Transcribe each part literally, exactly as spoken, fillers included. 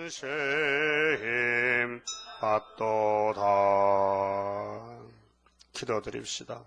관심 받도다. 기도드립시다.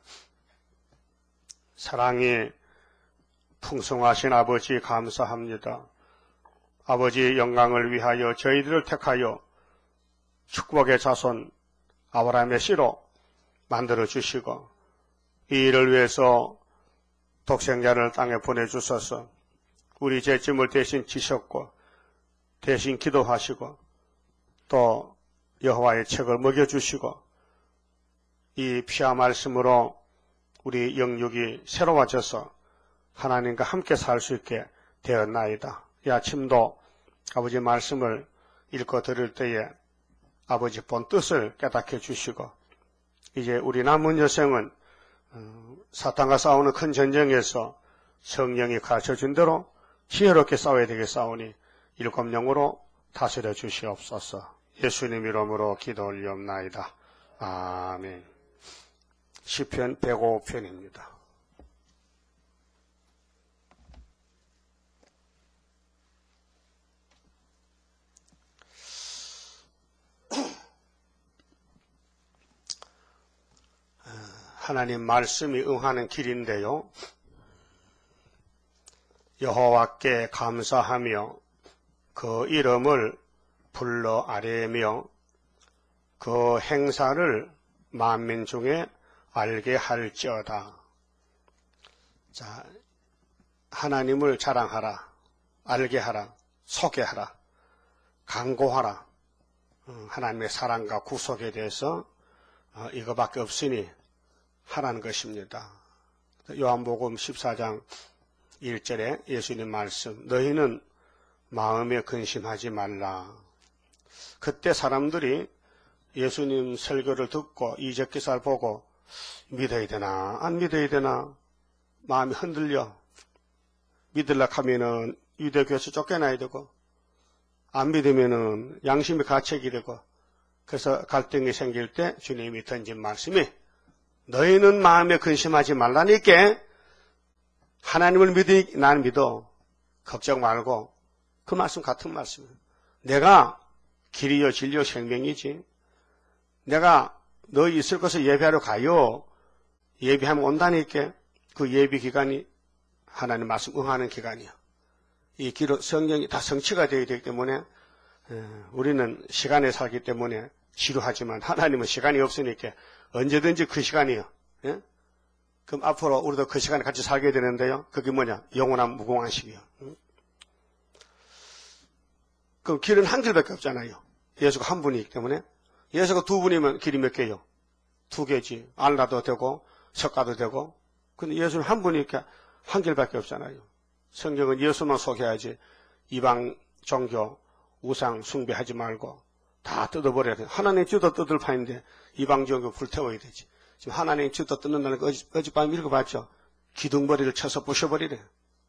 사랑이 풍성하신 아버지 감사합니다. 아버지의 영광을 위하여 저희들을 택하여 축복의 자손 아브라함의 씨로 만들어 주시고 이 일을 위해서 독생자를 땅에 보내주셔서 우리 죄짐을 대신 지셨고 대신 기도하시고 또 여호와의 책을 먹여주시고 이 피와 말씀으로 우리 영육이 새로워져서 하나님과 함께 살 수 있게 되었나이다. 이 아침도 아버지 말씀을 읽고 들을 때에 아버지 본 뜻을 깨닫게 주시고 이제 우리 남은 여생은 사탄과 싸우는 큰 전쟁에서 성령이 가르쳐준 대로 지혜롭게 싸워야 되겠사오니 일곱 영으로 다스려 주시옵소서. 예수님 이름으로 기도 올리옵나이다. 아멘. 시편 백오 편입니다. 하나님 말씀이 응하는 길인데요. 여호와께 감사하며 그 이름을 불러 아뢰며 그 행사를 만민 중에 알게 할지어다. 자, 하나님을 자랑하라, 알게 하라, 소개하라, 강고하라. 하나님의 사랑과 구속에 대해서 이거밖에 없으니 하라는 것입니다. 요한복음 십사 장 일 절에 예수님 말씀, 너희는 마음에 근심하지 말라. 그때 사람들이 예수님 설교를 듣고 이적기사를 보고 믿어야 되나 안 믿어야 되나 마음이 흔들려. 믿으려고 하면은 유대교에서 쫓겨나야 되고 안 믿으면은 양심이 가책이 되고 그래서 갈등이 생길 때 주님이 던진 말씀이 너희는 마음에 근심하지 말라니까 하나님을 믿으니 난 믿어. 걱정 말고. 그 말씀 같은 말씀이에요. 내가 길이요 진리요 생명이지. 내가 너희 있을 곳에 예배하러 가요. 예배하면 온다니까. 그 예배 기간이 하나님 말씀 응하는 기간이야. 이 기록 성경이 다 성취가 되어야 되기 때문에 우리는 시간에 살기 때문에 지루하지만 하나님은 시간이 없으니까 언제든지 그 시간이요. 예? 그럼 앞으로 우리도 그 시간에 같이 살게 되는데요. 그게 뭐냐? 영원한 무궁한 시기요. 응? 그럼 길은 한 길밖에 없잖아요. 예수가 한 분이기 때문에. 예수가 두 분이면 길이 몇 개요? 두 개지. 알라도 되고 석가도 되고. 근데 예수는 한 분이니까 한 길밖에 없잖아요. 성경은 예수만 소개하지 이방 종교 우상 숭배하지 말고 다 뜯어버려야 돼. 하나님 주도 뜯을 판인데 이방 종교 불태워야 되지. 지금 하나님 주도 뜯는다는 거 어지, 어젯밤에 읽어봤죠? 기둥머리를 쳐서 부셔버리래.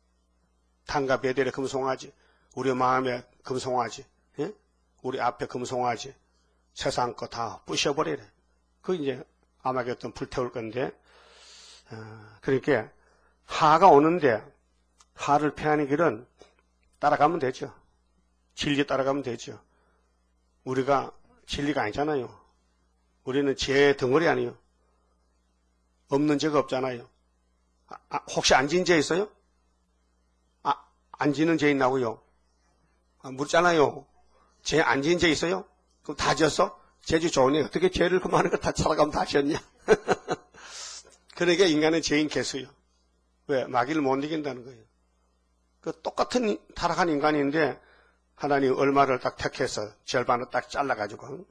단과 베델에 금송아지, 우리 마음에 금송아지, 예? 우리 앞에 금송아지, 세상 거 다 부셔버리래. 그 이제 아마겟돈 불태울 건데, 어, 그러니까 하가 오는데 하를 피하는 길은 따라가면 되죠. 진리 따라가면 되죠. 우리가 진리가 아니잖아요. 우리는 죄 덩어리 아니에요. 없는 죄가 없잖아요. 아, 아, 혹시 안 지은 죄 있어요? 아, 안 지는 죄 있나고요? 아, 묻잖아요. 죄 안 지은 죄 있어요? 그럼 다 지었어? 죄주 좋으니 어떻게 죄를 그만한 거 다 살아가면 다 지었냐? 그러니까 인간은 죄인 개수요. 왜? 마귀를 못 이긴다는 거예요. 그 똑같은 타락한 인간인데 하나님 얼마를 딱 택해서 절반을 딱 잘라가지고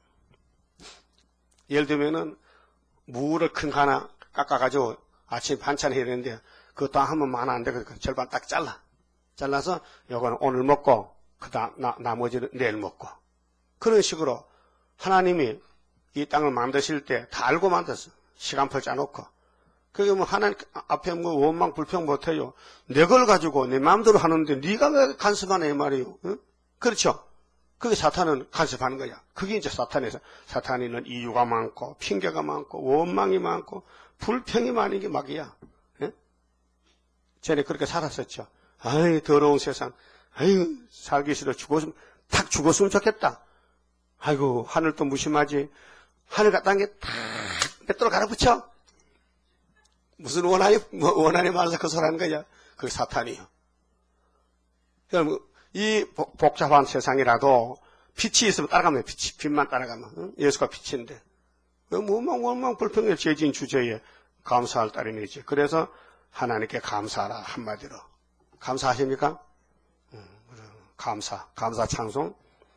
예를 들면은 무를 큰 거 하나 깎아가지고 아침 반찬 해야 되는데 그것도 하면 많아 안 되거든. 절반 딱 잘라. 잘라서 요거는 오늘 먹고 그다음 나머지는 내일 먹고 그런 식으로 하나님이 이 땅을 만드실 때 다 알고 만들었어. 시간표 짜놓고. 그게 뭐 하나님 앞에 뭐 원망 불평 못해요. 내 걸 가지고 내 마음대로 하는데 네가 왜 간섭하냐 이 말이에요. 응? 그렇죠? 그게 사탄은 간섭하는 거야. 그게 이제 사탄에서 사탄이는 이유가 많고 핑계가 많고 원망이 많고 불평이 많은 게 마귀야. 예? 전에 그렇게 살았었죠. 아이 더러운 세상. 아이 살기 싫어 죽었으면 탁 죽었으면 좋겠다. 아이고, 하늘도 무심하지. 하늘 같다는 게 탁 맷돌 갈아붙여. 무슨 원한이, 뭐 원한이 많아서 그 소리 하는 거야? 그게 사탄이요. 그럼 이 복잡한 세상이라도 빛이 있으면 따라가면 빛이, 빛만 따라가면, 응? 예수가 빛인데. 뭐만, 뭐만 불평해 죄진 주제에 감사할 따름이지. 그래서 하나님께 감사하라, 한마디로. 감사하십니까? 응, 감사, 감사 찬송.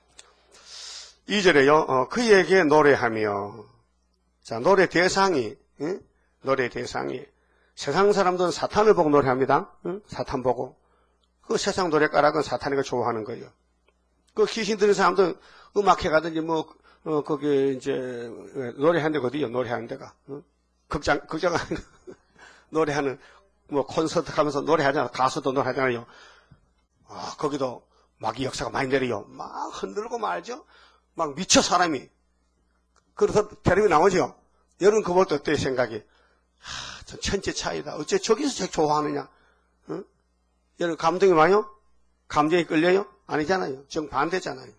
이 절에요, 어, 그에게 노래하며, 자, 노래 대상이, 응? 노래 대상이, 세상 사람들은 사탄을 보고 노래합니다. 응? 사탄 보고. 그 세상 노래가락은 사탄이가 좋아하는 거예요. 그 귀신 들은 사람들 음악회 가든지 뭐, 어, 거기 이제, 노래하는 데가 어디요? 노래하는 데가. 어? 극장, 극장, 노래하는, 뭐 콘서트 가면서 노래하잖아. 가수도 노래하잖아요. 아, 거기도 막 이 역사가 많이 내려요. 막 흔들고 말죠. 막 미쳐 사람이. 그래서 텔레비 나오죠. 여러분 그거 볼 때 어때요 생각이? 하, 전 천지 차이다. 어째 저기서 저 좋아하느냐? 어? 여러분 감동이 와요? 감정이 끌려요? 아니잖아요. 정반대잖아요.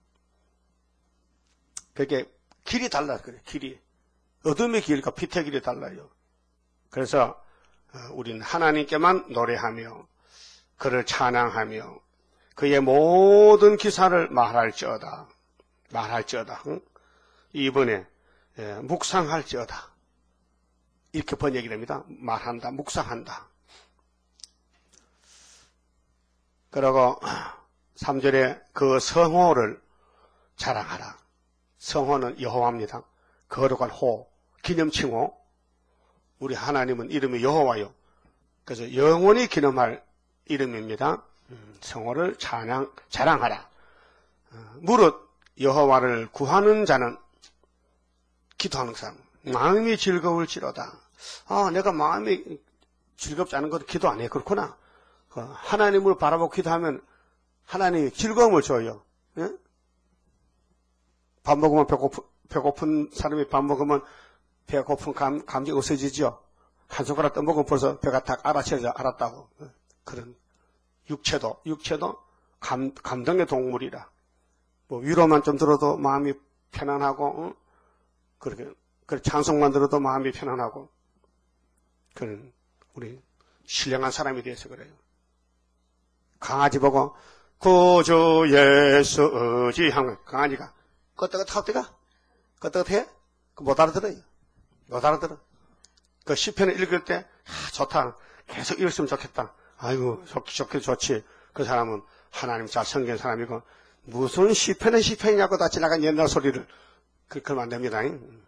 그게 길이 달라 그래. 길이. 어둠의 길과 빛의 길이 달라요. 그래서 우리는 하나님께만 노래하며 그를 찬양하며 그의 모든 기사를 말할지어다. 말할지어다. 응? 이번에 예, 묵상할지어다. 이렇게 번역이 됩니다. 말한다. 묵상한다. 그리고 삼 절에 그 성호를 자랑하라. 성호는 여호와입니다. 거룩한 호, 기념칭호. 우리 하나님은 이름이 여호와요. 그래서 영원히 기념할 이름입니다. 성호를 찬양, 자랑하라. 무릇 여호와를 구하는 자는 기도하는 사람, 마음이 즐거울지로다. 아, 내가 마음이 즐겁지 않은 것도 기도 안 해. 그렇구나. 하나님을 바라보고 기도하면 하나님이 즐거움을 줘요. 예? 밥 먹으면 배고픈, 배고픈 사람이 밥 먹으면 배고픈 감, 감정이 없어지죠. 한 손가락 떠먹으면 벌써 배가 딱 알아채져 알았다고. 그런 육체도, 육체도 감, 감동의 동물이라. 뭐 위로만 좀 들어도 마음이 편안하고, 응? 그렇게, 그 찬송만 들어도 마음이 편안하고, 그런, 우리, 신령한 사람이 돼서 그래요. 강아지 보고, 구주 예수 의지하면, 강아지가, 껐다가 타대가? 껐다가 해? 그 못 알아들어요. 못 알아들어. 그 시편을 읽을 때, 아, 좋다. 계속 읽었으면 좋겠다. 아이고, 좋기, 좋기 좋지. 그 사람은 하나님 잘 섬기는 사람이고, 무슨 시편의 시편이냐고 다 지나간 옛날 소리를, 그, 그러면 안 됩니다.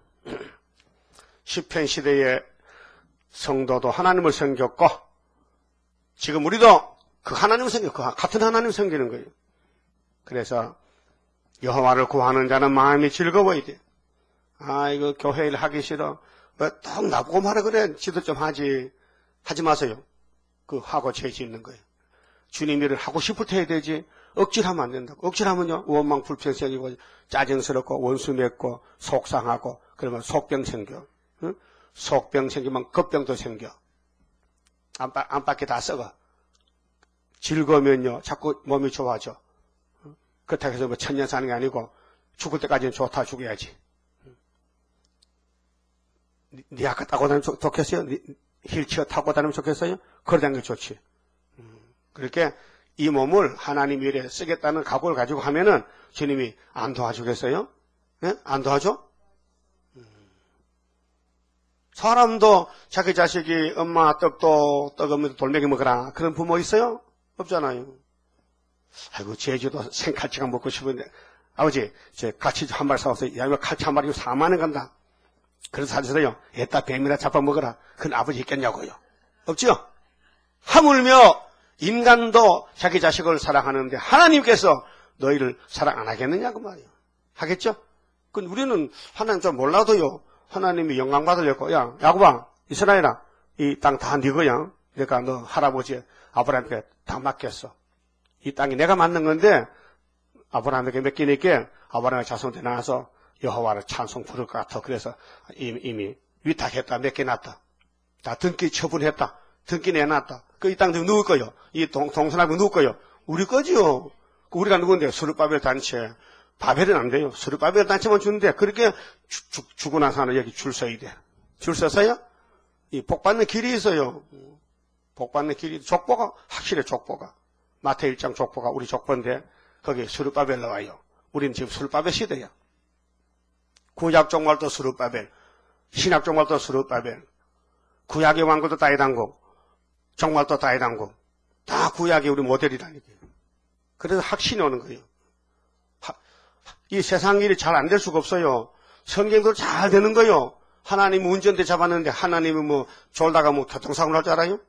시편 시대의 성도도 하나님을 섬겼고, 지금 우리도 그 하나님을 섬겨, 그 같은 하나님을 섬기는 거예요. 그래서, 여호와를 구하는 자는 마음이 즐거워야 돼. 아, 이거 교회 일 하기 싫어. 왜 딱 나보고 말해 그래. 지도 좀 하지. 하지 마세요. 그 하고 죄 짓는 거예요. 주님 일을 하고 싶을 때 해야 되지. 억지로 하면 안 된다고. 억지로 하면요. 원망 불평 생기고 짜증스럽고 원수 맺고 속상하고 그러면 속병 생겨. 응? 속병 생기면 겁병도 생겨. 안팎, 안팎이 다 썩어. 즐거우면요. 자꾸 몸이 좋아져. 그렇다고 해서 뭐 천년 사는 게 아니고 죽을 때까지는 좋다 죽어야지. 니, 니 아까 타고 다니면 좋, 좋겠어요? 니, 휠체어 타고 다니면 좋겠어요? 걸어다니는 게 좋지. 음, 그렇게 이 몸을 하나님 일에 쓰겠다는 각오를 가지고 하면은 주님이 안 도와주겠어요? 네? 안 도와줘? 음. 사람도 자기 자식이 엄마 떡도 떡 없는 돌멩이 먹으라. 그런 부모 있어요? 없잖아요. 아이고, 제주도 생칼치가 먹고 싶은데, 아버지, 제 같이 한 마리 사와서, 야, 이거 칼치 한 마리 사만 원 간다. 그래서 사주세요. 애따 뱀이나 잡아 먹어라. 그건 아버지 있겠냐고요. 없죠? 하물며, 인간도 자기 자식을 사랑하는데, 하나님께서 너희를 사랑 안 하겠느냐고 말이에요. 하겠죠? 그 우리는 하나님 좀 몰라도요, 하나님이 영광 받으려고, 야, 야곱아, 이스라엘아, 이 땅 다 네 거야. 내가 너 할아버지 아브라함께 다 맡겼어. 이 땅이 내가 만든 건데 아브라함에게 맡기니까 아브라함의 자손들이 나와서 여호와를 찬송 부를 것 같아. 그래서 이미, 이미 위탁했다. 맡겨놨다. 다 등기 처분했다. 등기 내놨다. 그 이 땅 누구 거요? 이 동, 동서남북 누구 거요? 우리 거지요. 우리가 누군데? 스룹바벨 단체. 바벨은 안 돼요. 스룹바벨 단체만 주는데 그렇게 주, 주, 주고 나서는 여기 줄 서야 돼. 줄 서서요? 이 복 받는 길이 있어요. 복 받는 길이, 족보가 확실해, 족보가. 마태 일 장 족보가 우리 족보인데 거기 스룹바벨 나와요. 우리는 지금 스룹바벨 시대야. 구약 종말도 스룹바벨, 신약 종말도 스룹바벨, 구약의 왕국도 다이당국, 종말도 다이당국, 다 구약이 우리 모델이라니까요. 그래서 확신이 오는 거예요. 하, 이 세상 일이 잘 안 될 수가 없어요. 성경도 잘 되는 거예요. 하나님 운전대 잡았는데 하나님이 뭐 졸다가 뭐 교통사고 날 줄 알아요?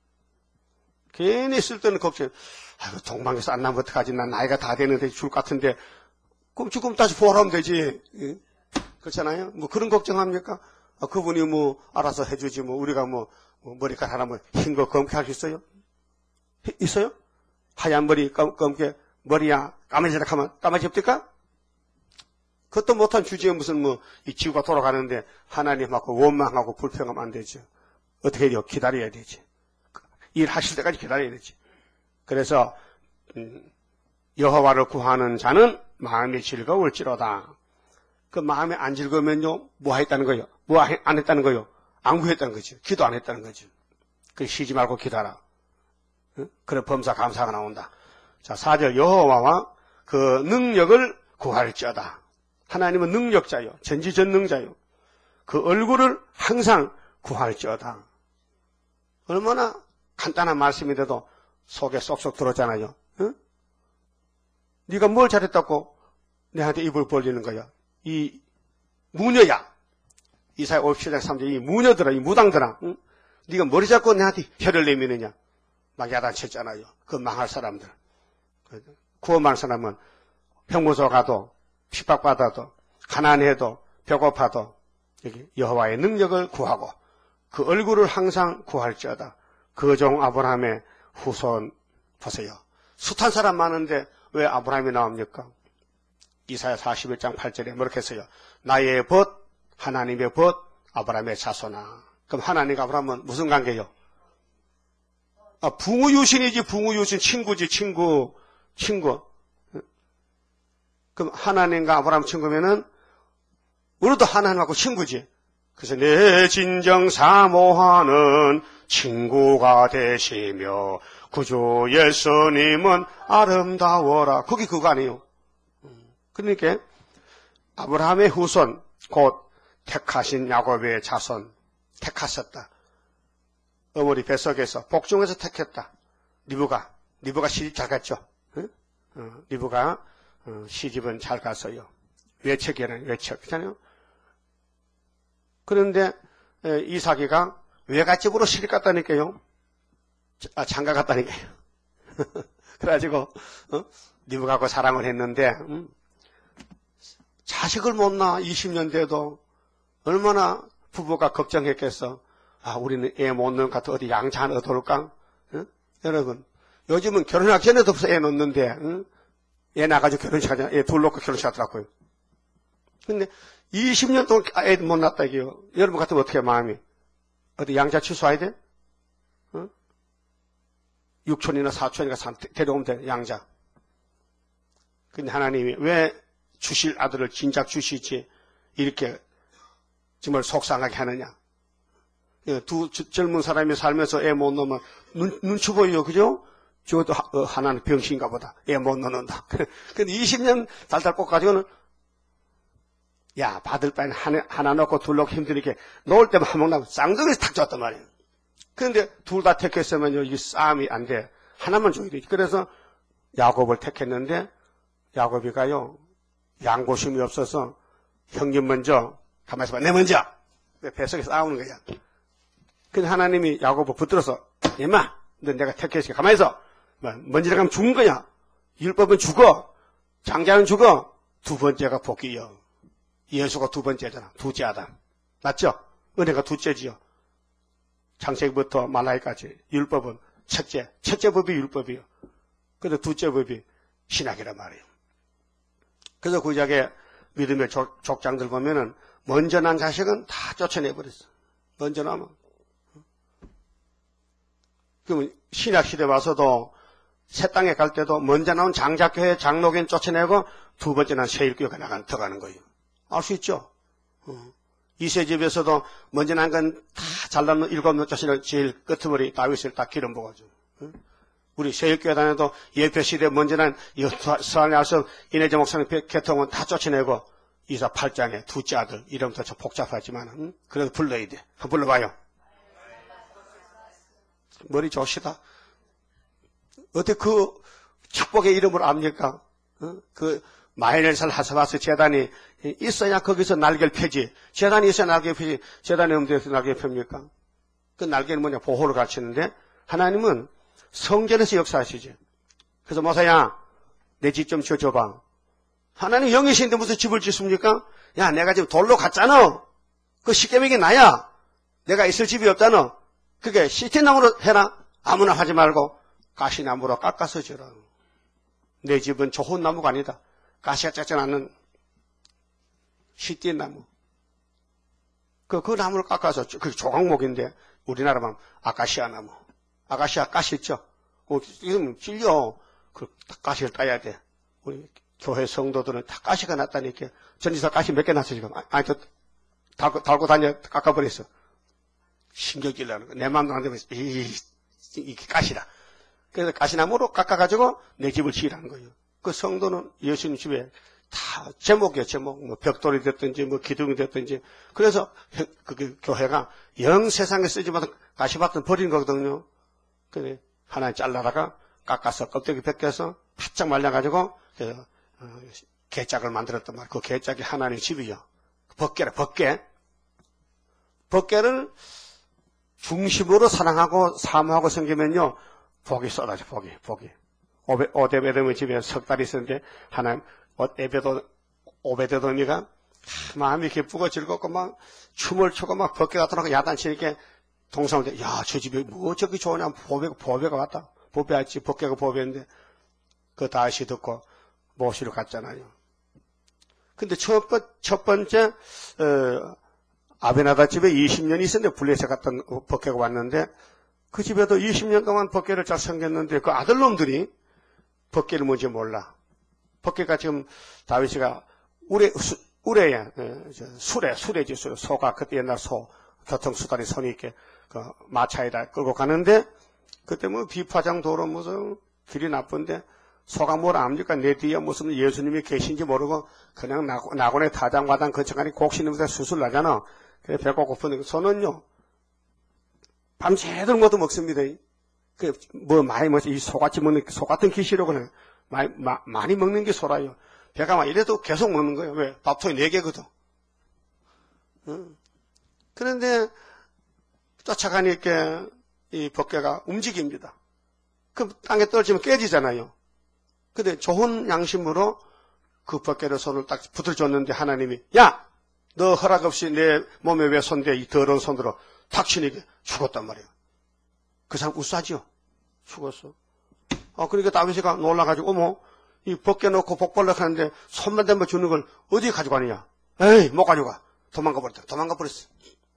괜히 쓸데없는 걱정. 아이고, 동방에서 안 나면 어떡하지? 난 나이가 다 되는데 죽을 것 같은데. 그럼 죽으면 다시 부활하면 되지. 예? 그렇잖아요? 뭐 그런 걱정합니까? 아, 그분이 뭐 알아서 해주지 뭐 우리가 뭐, 뭐 머리카락 하나 뭐 흰 거 검게 할 수 있어요? 있어요? 하얀 머리 검, 검게 머리야 까매지라 하면 까매집니까? 그것도 못한 주제에 무슨 뭐 이 지구가 돌아가는데 하나님하고 원망하고 불평하면 안 되죠. 어떻게 해요? 기다려야 되지. 일하실 때까지 기다려야 되지. 그래서 음, 여호와를 구하는 자는 마음이 즐거울지로다. 그 마음이 안 즐거우면요, 뭐 했다는 거예요? 뭐 안 했다는 거예요? 안 구했다는 거죠. 기도 안 했다는 거죠. 그 쉬지 말고 기다라. 응? 그래 범사 감사가 나온다. 자, 사 절 여호와와 그 능력을 구할지어다. 하나님은 능력자요, 전지전능자요. 그 얼굴을 항상 구할지어다. 얼마나 간단한 말씀인데도 속에 쏙쏙 들었잖아요. 응? 네가 뭘 잘했다고 내한테 입을 벌리는 거야. 이 무녀야. 이사야 오십칠 장 삼 절 이 무녀들아, 이 무당들아. 응? 네가 머리 잡고 내한테 혀를 내미느냐. 막 야단쳤잖아요. 그 망할 사람들. 구원받은 사람은 형무소 가도 핍박받아도 가난해도 배고파도 여기 여호와의 능력을 구하고 그 얼굴을 항상 구할지어다. 그 종 아브라함의 후손 보세요. 숱한 사람 많은데 왜 아브라함이 나옵니까? 이사야 사십일 장 팔 절에 뭐렇게 했어요? 나의 벗, 하나님의 벗, 아브라함의 자손아. 그럼 하나님과 아브라함은 무슨 관계요? 아, 붕우유신이지, 붕우유신. 친구지, 친구. 친구. 그럼 하나님과 아브라함 친구면은 우리도 하나님하고 친구지. 그래서 내 진정 사모하는 친구가 되시며 구주 예수님은 아름다워라. 그게 그거 아니에요. 그러니까 아브라함의 후손 곧 택하신 야곱의 자손 택하셨다. 어머니 뱃속에서 복중에서 택했다. 리브가 리브가 시집 잘 갔죠. 응? 어, 리브가 어, 시집은 잘 갔어요. 외척이라는 외척 그렇잖아요. 그런데 에, 이삭이가 외갓집으로 시집 갔다니까요. 아, 장가 갔다니까요. 그래가지고 어? 리브가하고 사랑을 했는데 음? 자식을 못 낳아 이십 년 돼도 얼마나 부부가 걱정했겠어. 아, 우리는 애 못 낳은 것 같아. 어디 양자 하나 얻어올까? 응? 여러분, 요즘은 결혼하기 전에도 벌써 애 낳는데, 응? 애 낳아가지고 결혼식 하잖아. 애 둘 놓고 결혼식 하더라고요. 근데 이십 년 동안 애 못 낳았다, 이게요. 여러분 같으면 어떻게 마음이? 어디 양자 취소해야 돼? 응? 육촌이나 사촌이나 데려오면 돼, 양자. 근데 하나님이 왜 주실 아들을 진작 주시지 이렇게 정말 속상하게 하느냐. 두 젊은 사람이 살면서 애 못 넣으면 눈, 눈치 보여요. 그죠? 저도 어, 하나는 병신인가 보다. 애 못 넣는다. 근데 이십 년 달달 꼭 가지고는 야, 받을 바에는 하나, 하나 넣고 둘 넣고 힘드니까 놓을 때만 한 번 나고 쌍둥이를 탁 줬단 말이에요. 그런데 둘 다 택했으면요, 이게 싸움이 안 돼. 하나만 줘야 되지. 그래서 야곱을 택했는데 야곱이가요, 양보심이 없어서 형님 먼저, 가만히 있어봐, 내 먼저! 뱃속에 싸우는 거야. 근데 하나님이 야곱을 붙들어서, 임마, 너 내가 택했으니까 가만히 있어. 먼저 가면 죽은 거야. 율법은 죽어. 장자는 죽어. 두 번째가 복이요. 예수가 두 번째잖아. 두째 아담. 맞죠? 은혜가 두째지요. 창세기부터 말라기까지. 율법은 첫째. 첫째 법이 율법이요. 그런데 두째 법이 신학이란 말이에요. 그래서 구약의 믿음의 족, 족장들 보면은 먼저 난 자식은 다 쫓아내버렸어. 먼저 나면. 그러면 신약 시대 와서도 새 땅에 갈 때도 먼저 나온 장자교회 장로교인 쫓아내고 두 번째 난 세일교회가 나간, 들어가는 거예요. 알 수 있죠? 어. 이세집에서도 먼저 난 건 다 잘난 일곱 명 자신을 제일 끄트머리 다윗을 다 기름 부어가지고. 어? 우리 세일교회 다녀도 예표시대 먼저 난 서안에 와서 이내재 목사님 계통은 다 쫓아내고 이사 팔 장에 두째 아들 이름부터 좀 복잡하지만 응? 그래도 불러야 돼. 한번 불러봐요. 머리 좋시다. 어떻게 그 축복의 이름을 압니까? 어? 그 마이넬살 하사바스 재단이 있어야 거기서 날개를 펴지. 재단이 있어야 날개를 펴지. 재단이 없는데 날개를 펴입니까? 그 날개는 뭐냐? 보호를 가르치는데 하나님은 성전에서 역사하시지. 그래서 모사야 내 집 좀 지어줘봐. 하나님 영이신데 무슨 집을 짓습니까? 야 내가 지금 돌로 갔잖아. 그 십계명이 나야. 내가 있을 집이 없잖아. 그게 시티나무로 해라. 아무나 하지 말고 가시나무로 깎아서 지어라. 내 집은 좋은 나무가 아니다. 가시가 작지 않는 시띠나무. 그, 그 나무를 깎아서, 그 조각목인데, 우리나라만 아카시아 나무. 아카시아 가시 있죠? 어, 이건 찔려. 그 가시를 따야 돼. 우리 교회 성도들은 다 가시가 났다니까. 전지사 가시 몇 개 났어, 지금. 아니, 저, 달고, 달고 다녀, 깎아버렸어. 신경질나는 거. 내 마음도 안 되면, 이, 이게 가시다. 그래서 가시나무로 깎아가지고 내 집을 지으라는 거예요. 그 성도는 예수님 집에 다 제목이에요, 제목. 뭐 벽돌이 됐든지, 뭐 기둥이 됐든지. 그래서 그, 그 교회가 영 세상에 쓰지 못한 가시밭은 버린 거거든요. 그래, 하나 잘라다가 깎아서 껍데기 벗겨서 바짝 말려가지고, 그, 어, 개짝을 만들었단 말이에요. 그 개짝이 하나님 집이요. 벗개라, 벗개. 벗개를 중심으로 사랑하고 사모하고 섬기면요, 복이 쏟아져, 복이, 복이. 오베, 오데베돔의 집에 석 달이 있었는데, 하나님, 오베도, 오베데돔이가 마음이 기쁘고 즐겁고 막 춤을 추고 막 벗개 같은 거 야단치니까 동생한테, 야, 저 집에 뭐 저기 좋으냐, 보배가, 보배가 왔다. 보배 왔지, 벗개가 보배인데, 그 다시 듣고 모시러 갔잖아요. 근데 첫, 번, 첫 번째, 어, 아베나다 집에 이십 년이 있었는데, 블레셋 갔던 벗개가 왔는데, 그 집에도 이십 년 동안 벗개를 잘 섬겼는데, 그 아들놈들이 벗개를 뭔지 몰라. 벗개가 지금 다윗이가 우레, 수, 우레야, 수레, 수레지, 수, 소가 그때 옛날 소, 교통수단이 손이 있게 그 마차에다 끌고 가는데, 그때 뭐 비파장 도로 무슨 길이 나쁜데, 소가 뭘 압니까? 내 뒤에 무슨 예수님이 계신지 모르고 그냥 낙원의 타장마당 근처가니 곡신님한테 수술 나잖아. 그래 배가 고픈데 소는요, 밤새도록 것도 먹습니다. 그, 뭐, 많이 먹지. 이 소같이 먹는, 소 같은 기시로 그냥, 많이, 마, 많이 먹는 게 소라요. 배가 막 이래도 계속 먹는 거예요. 왜? 밥통이 네 개거든. 응. 그런데, 쫓아가니까, 이 벗개가 움직입니다. 그럼 땅에 떨어지면 깨지잖아요. 근데 좋은 양심으로 그 벗개를 손을 딱 붙들어줬는데 하나님이, 야! 너 허락 없이 내 몸에 왜 손대? 이 더러운 손으로 탁 치니까 죽었단 말이에요. 그 사람 우싸지요? 죽었어. 어, 그러니까 다윗이가 놀라가지고, 어머, 이 벗겨놓고 복벌럭 하는데 손만 대면 주는 걸 어디 가져가느냐? 에이, 못 가져가. 도망가 버렸다. 도망가 버렸어.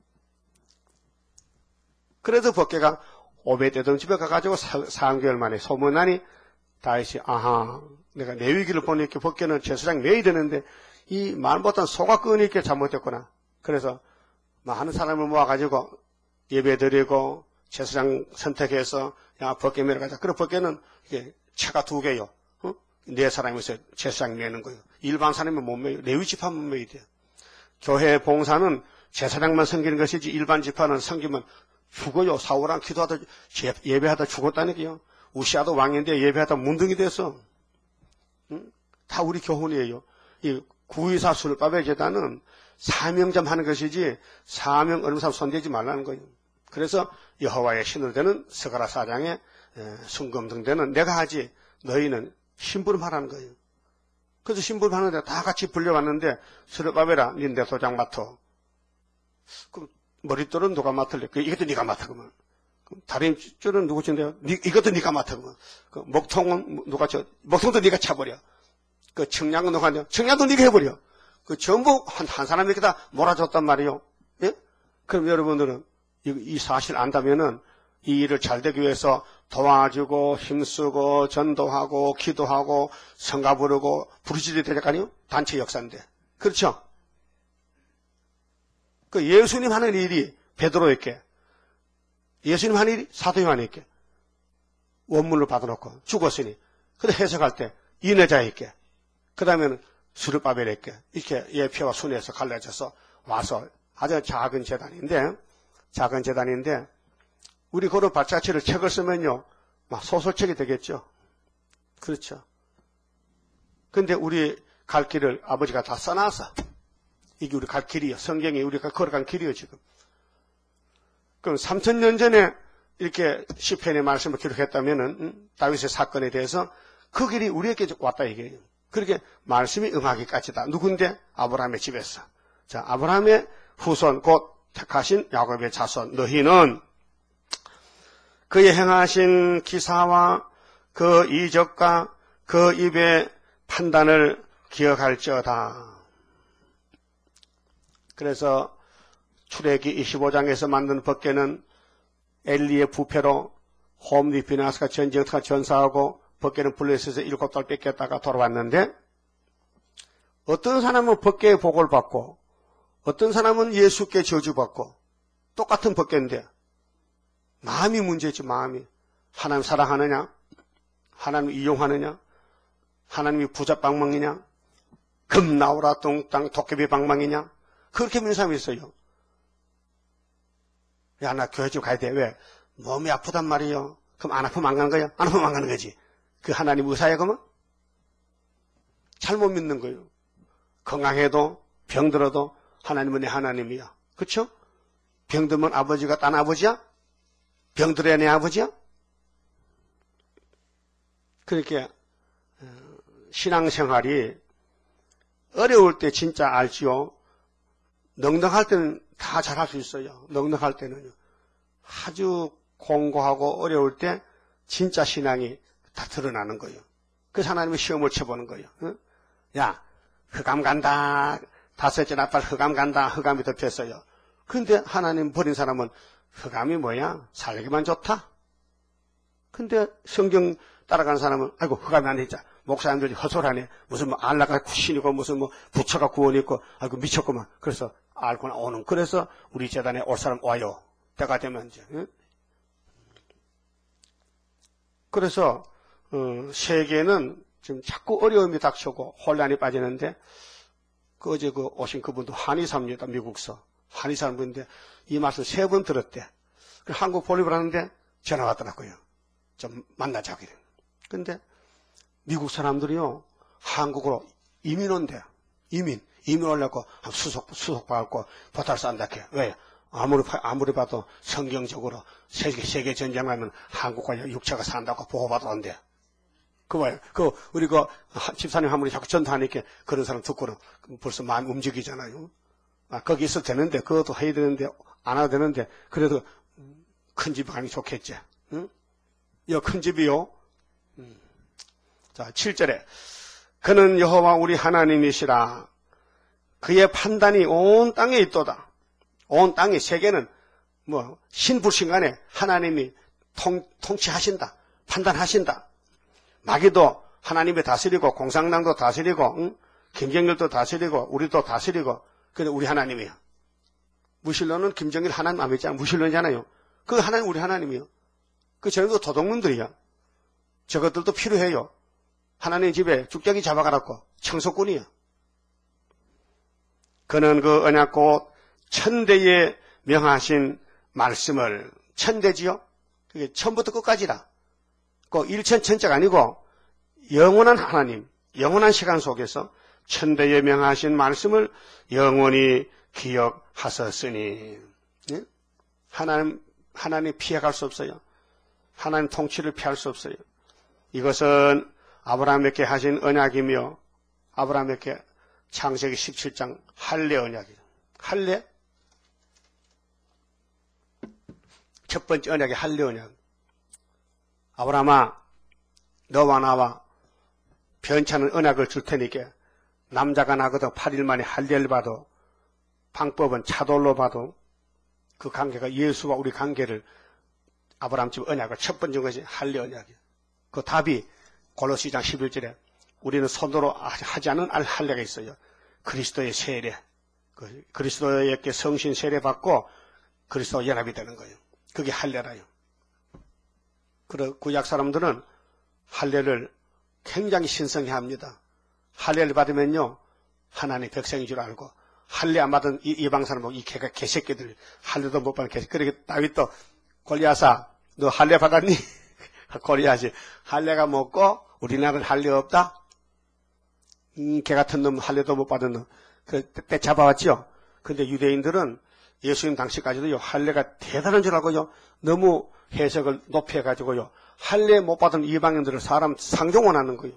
그래도 벗개가 오베데돔 집에 가가지고 사 개월 만에 소문나니 다윗이, 아하, 내가 내 위기를 보니까 벗개는 제사장 매야 되는데 이 말보다는 소가 끄니까 잘못됐구나. 그래서 많은 사람을 모아가지고 예배 드리고 제사장 선택해서 야 벗개 매러 가자. 그래 벗개는 이게 차가 두 개요. 어? 네 사람이서 제사장 매는 거예요. 일반 사람이 못 매요. 레위 지파만 매야 돼요. 교회 봉사는 제사장만 섬기는 것이지 일반 지파는 섬기면 죽어요. 사울랑 기도하다 예배하다 죽었다니까요. 우시아도 왕인데 예배하다 문둥이 됐어. 응? 다 우리 교훈이에요. 이 구이사 술밥의 제단은 사명점 하는 것이지 사명 어느 사람 손대지 말라는 거예요. 그래서 여호와의 신으로 되는 스가랴 사 장에 순금등대는 내가 하지 너희는 심부름하라는 거예요. 그래서 심부름하는데 다 같이 불려왔는데 스룹바벨아 니 내 도장 맡어. 그럼 머릿돌은 누가 맡을래? 이것도 네가 맡아 그러면. 다림줄은 누구 친대요? 이것도 네가 맡아 그러면. 그 목통은 누가 쳐? 목통도 네가 차버려. 그 청량은 누가 하냐? 청량도 네가 해버려. 그 전부 한, 한 사람에게 다 몰아줬단 말이에요. 예? 그럼 여러분들은 이, 이 사실 안다면은 이 일을 잘 되기 위해서 도와주고 힘쓰고 전도하고 기도하고 성가 부르고 부르짖어야 될 거 아니요? 단체 역사인데. 그렇죠? 그 예수님 하는 일이 베드로에게, 예수님 하는 일이 사도 요한에게 원문을 받아놓고 죽었으니, 근데 해석할 때 인회자에게, 그 다음에는 스룹바벨에게 이렇게 예표와 순에서 갈라져서 와서 아주 작은 재단인데, 작은 재단인데 우리 그런 발자취를 책을 쓰면요, 막 소설책이 되겠죠. 그렇죠. 근데 우리 갈 길을 아버지가 다 써놔서, 이게 우리 갈 길이요. 성경이 우리가 걸어간 길이요, 지금. 그럼 삼천 년 전에 이렇게 시편의 말씀을 기록했다면은, 음, 다윗의 사건에 대해서 그 길이 우리에게 왔다, 이게. 그렇게 말씀이 응하기까지다. 누군데? 아브라함의 집에서. 자, 아브라함의 후손, 곧 택하신 야곱의 자손, 너희는 그의 행하신 기사와 그 이적과 그 입의 판단을 기억할지어다. 그래서 출애기 이십오 장에서 만든 법궤는 엘리의 부패로 홈리 비나스가 전쟁터가 전사하고 법궤는 블레셋에서 일곱 달 뺏겼다가 돌아왔는데, 어떤 사람은 법궤의 복을 받고 어떤 사람은 예수께 저주받고 똑같은 법궤인데 마음이 문제지. 마음이. 하나님 사랑하느냐, 하나님 이용하느냐, 하나님이 부자 방망이냐, 금 나오라 똥땅 도깨비 방망이냐, 그렇게 믿는 사람이 있어요. 야, 나 교회 좀 가야 돼. 왜? 몸이 아프단 말이에요. 그럼 안 아프면 안 가는 거야? 안 아프면 안 가는 거지. 그 하나님 의사야, 그러면? 잘못 믿는 거예요. 건강해도 병들어도 하나님은 내 하나님이야. 그쵸? 병들면 아버지가 딴 아버지야? 병들어야 내 아버지야? 그렇게 신앙생활이 어려울 때 진짜 알지요. 넉넉할 때는 다 잘할 수 있어요. 넉넉할 때는요. 아주 공고하고 어려울 때 진짜 신앙이 다 드러나는 거예요. 그래서 하나님이 시험을 쳐보는 거예요. 응? 야, 흑암 간다. 다섯째 나팔 흑암 간다. 흑암이 덮였어요. 그런데 하나님 버린 사람은 흑암이 뭐야? 살기만 좋다. 근데 성경 따라가는 사람은 아이고 흑암이 안 되자. 목사님들이 허술하네. 무슨 뭐 안락가 신이고 무슨 뭐 부처가 구원이 있고 아이고 미쳤구만. 그래서 알고나 오는. 그래서 우리 재단에 올 사람 와요. 때가 되면 이제. 응? 그래서 어, 세계는 지금 자꾸 어려움이 닥쳐오고 혼란이 빠지는데, 그 어제 그 오신 그분도 한의사입니다. 미국서. 한의사 분인데 이 말씀 세 번 들었대. 한국 볼입을 하는데 전화 왔더라고요. 좀 만나자고 이래. 근데 미국 사람들이요, 한국으로 이민 온대요. 이민. 이민 오려고 수속, 수속 받고 보탈 싼다 해. 왜? 아무리, 아무리 봐도 성경적으로 세계, 세계 전쟁하면 한국과 육체가 산다고 보호받아 온대. 그 뭐야? 그, 우리 그 집사님 한 분이 자꾸 전도하니까 그런 사람 듣고는 벌써 마음이 움직이잖아요. 아, 거기 있어도 되는데, 그것도 해야 되는데, 안 해도 되는데, 그래도 큰 집 가는 게 좋겠지. 응? 이 큰 집이요. 음. 자, 칠 절에 그는 여호와 우리 하나님이시라. 그의 판단이 온 땅에 있도다. 온 땅의 세계는 뭐 신불신간에 하나님이 통, 통치하신다. 판단하신다. 마귀도 하나님이 다스리고 공산당도 다스리고 응? 김정일도 다스리고 우리도 다스리고, 그래 우리 하나님이야. 무신론은 김정일 하나님 안 믿잖아. 무신론이잖아요. 그 하나님 우리 하나님이요. 그 저희도 도둑놈들이야. 저것들도 필요해요. 하나님 집에 쭉대기 잡아가라고 청소꾼이야. 그는 그 언약 곧 천대에 명하신 말씀을, 천대지요? 그게 처음부터 끝까지다. 그 일천천자가 아니고 영원한 하나님, 영원한 시간 속에서 천대에 명하신 말씀을 영원히 기억하셨으니. 예? 하나님, 하나님 피해갈 수 없어요. 하나님 통치를 피할 수 없어요. 이것은 아브라함에게 하신 언약이며, 아브라함에게 창세기 십칠 장 할례 언약이에요. 할례? 첫 번째 언약이 할례 언약. 아브라함아, 너와 나와 변찮은 언약을 줄 테니까 남자가 나거든 팔 일 만에 할례를 봐도, 방법은 차돌로 봐도 그 관계가 예수와 우리 관계를 아브라함 집 언약을 첫 번째 것이 할례 언약이에요. 그 답이 골로새 이 장 십일 절에 우리는 손으로 하지 않은 할례가 있어요. 그리스도의 세례. 그리스도에게 성신 세례 받고 그리스도와 연합이 되는 거예요. 그게 할례라요. 그 구약 사람들은 할례를 굉장히 신성히 합니다. 할례를 받으면요, 하나님 백성인 줄 알고, 할례 안 받은 이방 사람 보고 이 개가 개새끼들 할례도 못 받는 개새끼. 그러니까 다윗도 골리앗아, 너 할례 받았니? 골리앗이 할례가 먹고 우리나라는 할례 없다. 음, 개 같은 놈 할례도 못 받은 놈. 그 때 잡아왔죠. 근데 유대인들은 예수님 당시까지도요 할례가 대단한 줄 알고요 너무 해석을 높여가지고요 할례 못 받은 이방인들을 사람 상종원하는 거예요.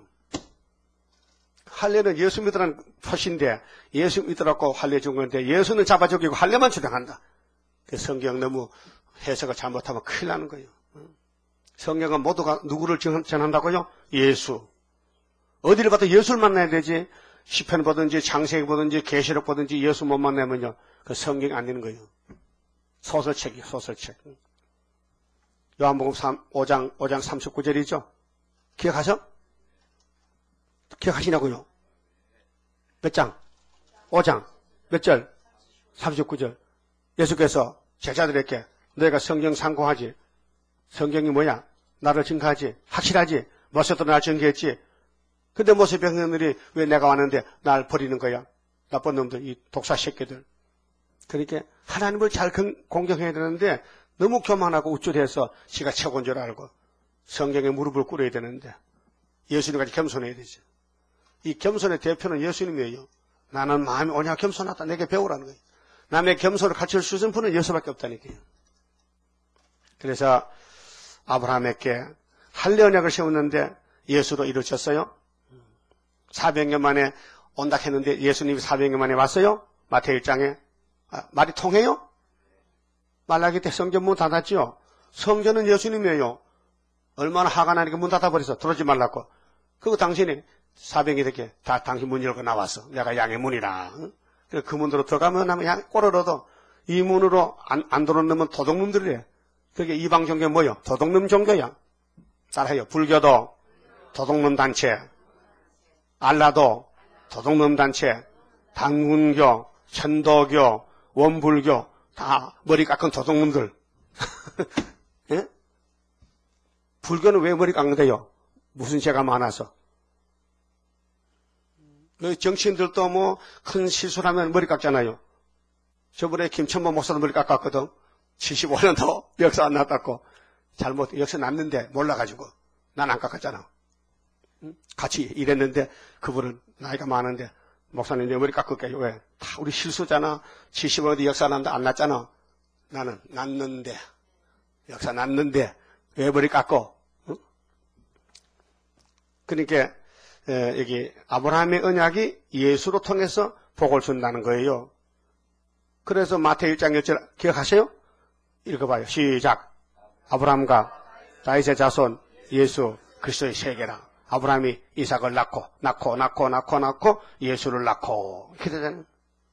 할례는 예수 믿으라는 표시인데 예수 믿으라고 할례 준 건데 예수는 잡아 죽이고 할례만 주장한다. 그 성경 너무 해석을 잘못하면 큰일 나는 거예요. 성경은 모두가 누구를 전한다고요? 예수. 어디를 봐도 예수를 만나야 되지. 시편 보든지 창세기 보든지 계시록 보든지 예수 못 만나면요 그 성경이 안 되는 거예요. 소설책이에요. 소설책. 요한복음 오 장 오 장 삼십구 절이죠. 기억하셔? 기억하시냐고요? 몇 장? 오 장. 몇 절? 삼십구 절. 예수께서 제자들에게 너희가 성경 상고하지. 성경이 뭐야? 나를 증거하지. 확실하지. 모세도 나를 증거했지. 근데 모세 백성들이 왜 내가 왔는데 날 버리는 거야? 나쁜 놈들, 이 독사 새끼들. 그러니까 하나님을 잘 공경해야 되는데 너무 교만하고 우쭐해서 지가 최고인 줄 알고 성경에 무릎을 꿇어야 되는데 예수님까지 겸손해야 되죠. 이 겸손의 대표는 예수님이에요. 나는 마음이 오냐 겸손하다. 내게 배우라는 거예요. 남의 겸손을 가르칠 수 있는 분은 예수밖에 없다니까요. 그래서 아브라함에게 할례 언약을 세웠는데 예수로 이루어졌어요. 사백 년 만에 온다 했는데 예수님이 사백 년 만에 왔어요. 마태일 장에. 아, 말이 통해요? 말라기 때 성전 문 닫았죠. 성전은 예수님이에요. 얼마나 화가 나니까 문 닫아버려서 들어오지 말라고. 그거 당신이 사백 년 이렇게 다 당신 문 열고 나왔어. 내가 양의 문이라. 응? 그 문으로 들어가면 하면 양 꼬르러도 이 문으로 안, 안 들어오는 놈은 도둑놈들이래. 그게 이방 종교 뭐요? 도둑놈 종교야. 따라해요. 불교도 도둑놈 단체. 알라도 도둑놈 단체, 당군교, 천도교, 원불교 다 머리 깎은 도둑놈들. 예? 불교는 왜 머리 깎는데요? 무슨 죄가 많아서? 정치인들도 뭐 큰 실수를 하면 머리 깎잖아요. 저번에 김천모 목사도 머리 깎았거든. 칠십오 년도 역사 안 났다고. 잘못 역사 났는데 몰라가지고 난 안 깎았잖아. 같이 일했는데 그분은 나이가 많은데 목사님 내 머리 깎을게요. 왜? 다 우리 실수잖아. 칠십오 년도 역사 났는데 안 났잖아. 나는 났는데 역사 났는데 왜 머리 깎고? 응? 그러니까 에, 여기 아브라함의 언약이 예수로 통해서 복을 준다는 거예요. 그래서 마태 일 장 일 절 기억하세요? 읽어봐요. 시작. 아브라함과 다윗의 자손 예수 그리스도의 세계라. 아브라함이 이삭을 낳고 낳고 낳고 낳고 낳고 예수를 낳고 이렇게 되잖아요.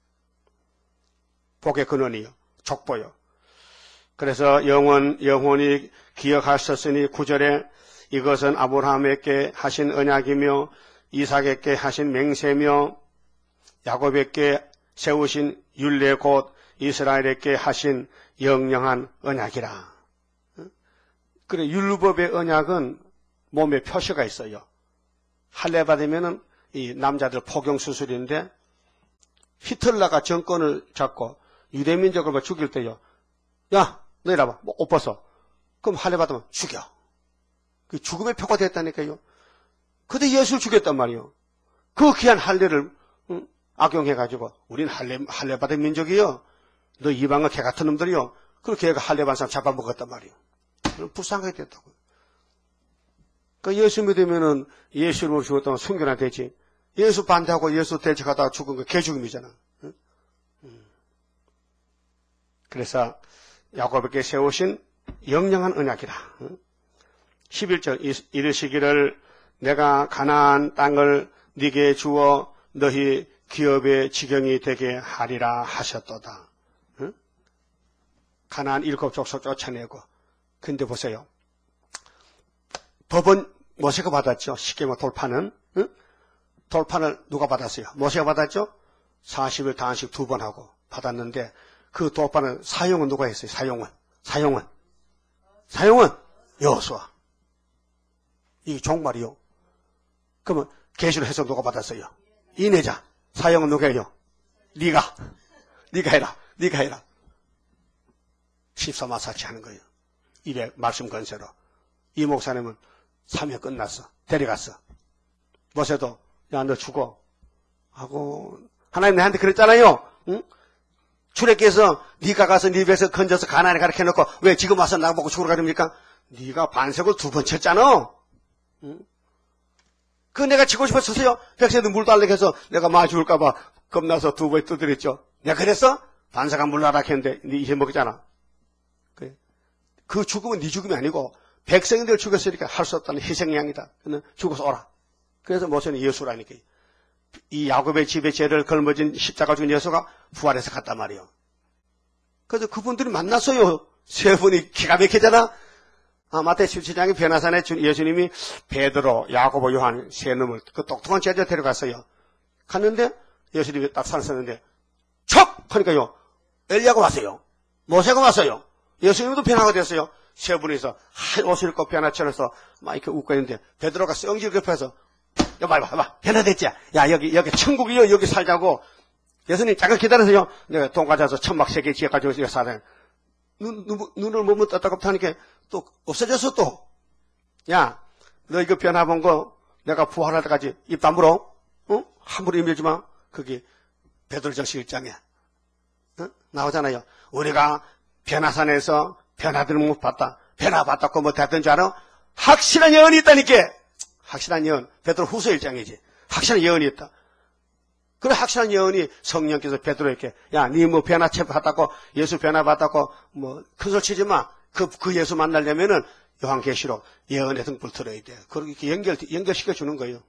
복의 근원이요. 족보요. 그래서 영원 영원히 기억하셨으니 구 절에 이것은 아브라함에게 하신 언약이며 이삭에게 하신 맹세며 야곱에게 세우신 율례 곧 이스라엘에게 하신 영영한 언약이라. 그래 율법의 언약은 몸에 표시가 있어요. 할례 받으면은 이 남자들 포경 수술인데 히틀러가 정권을 잡고 유대민족을 죽일 때요. 야, 너 이리 와봐. 뭐 옷 벗어. 그럼 할례 받으면 죽여. 그 죽음의 표가 됐다니까요. 근데 예수를 죽였단 말이에요. 그 귀한 할례를 응? 악용해가지고 우린 할례 할례 받은 민족이요. 너 이방은 개 같은 놈들이요. 그렇게 걔가 할례 받은 사람 잡아먹었단 말이에요. 불쌍하게 됐다고요. 그 예수 믿으면은 예수를 죽었다면 순교나 되지. 예수 반대하고 예수 대적하다가 죽은 거 개죽음이잖아. 응? 응. 그래서 야곱에게 세우신 영영한 언약이라. 응? 십일 절 이르시기를 내가 가나안 땅을 네게 주어 너희 기업의 지경이 되게 하리라 하셨도다. 응? 가나안 일곱 족속 쫓아내고 근데 보세요. 법은 모세가 받았죠. 쉽게 말해 돌판은. 응? 돌판을 누가 받았어요? 모세가 받았죠. 사십 일 단식 두 번 하고 받았는데 그 돌판을 사용은 누가 했어요? 사용은. 사용은. 사용은 여호수아. 이게 종말이요. 그러면 계시를 해서 누가 받았어요? 인내자. 사용은 누가 해요? 네가. 네가 해라. 네가 해라. 십사마사치 하는 거예요. 입에 말씀 건세로. 이 목사님은 삼 회 끝났어. 데려갔어. 모세도 야 너 죽어. 하고 하나님 내한테 그랬잖아요. 응? 출애굽에서 네가 가서 네 배에서 건져서 가나안에 가르쳐 놓고 왜 지금 와서 나보고 죽으러 가렵니까? 네가 반석을 두 번 쳤잖아. 응? 그 내가 치고 싶었어요. 백성들 물도 알려고 해서 내가 마 죽을까 봐 겁나서 두 번 두드렸죠. 내가 그랬어? 반석아 물러라 했는데 네 이제 먹잖아. 그 죽음은 네 죽음이 아니고 백성들 죽였으니까 할 수 없다는 희생양이다. 그는 죽어서 오라. 그래서 모세는 예수라니까. 이 야곱의 집에 죄를 걸머진 십자가 죽은 예수가 부활해서 갔단 말이에요. 그래서 그분들이 만났어요. 세 분이 기가 막히잖아. 아, 마태복음 십칠 장의 변화산에 예수님이 베드로, 야고보, 요한 세 놈을 그 똑똑한 제자 데려갔어요. 갔는데 예수님이 딱 산섰는데 척! 하니까요. 엘리야가 왔어요. 모세가 왔어요. 예수님도 변화가 됐어요. 세 분이서 하얀 옷을 입고 변화처럼서 막 이렇게 웃고 있는데 베드로가 성질 급해서 야, 봐봐, 봐봐. 변화됐지? 야, 여기, 여기 천국이요. 여기 살자고. 예수님 잠깐 기다리세요. 내가 돈 가져서 천막 세 개 지어가지고 여기 살아요. 눈, 눈, 눈을 머문 떴다고 하니까 또 없어졌어, 또. 야, 너 이거 변화 본 거 내가 부활할 때까지 입 다물어. 어? 함부로 임하지 마. 그게 베드로전서 일 장에. 어? 나오잖아요. 우리가 변화산에서 변화들을 못 봤다. 변화 봤다고 뭐 됐던 줄 알아? 확실한 예언이 있다니까. 확실한 예언. 베드로 후서 일 장이지. 확실한 예언이 있다. 그런 확실한 예언이 성령께서 베드로에게 야, 니 뭐 변화 봤다고 예수 변화 봤다고 뭐 큰 소리 치지 마. 그, 그 예수 만나려면은 요한계시록 예언의 등불 들어야 돼. 그렇게 연결, 연결시켜 주는 거예요.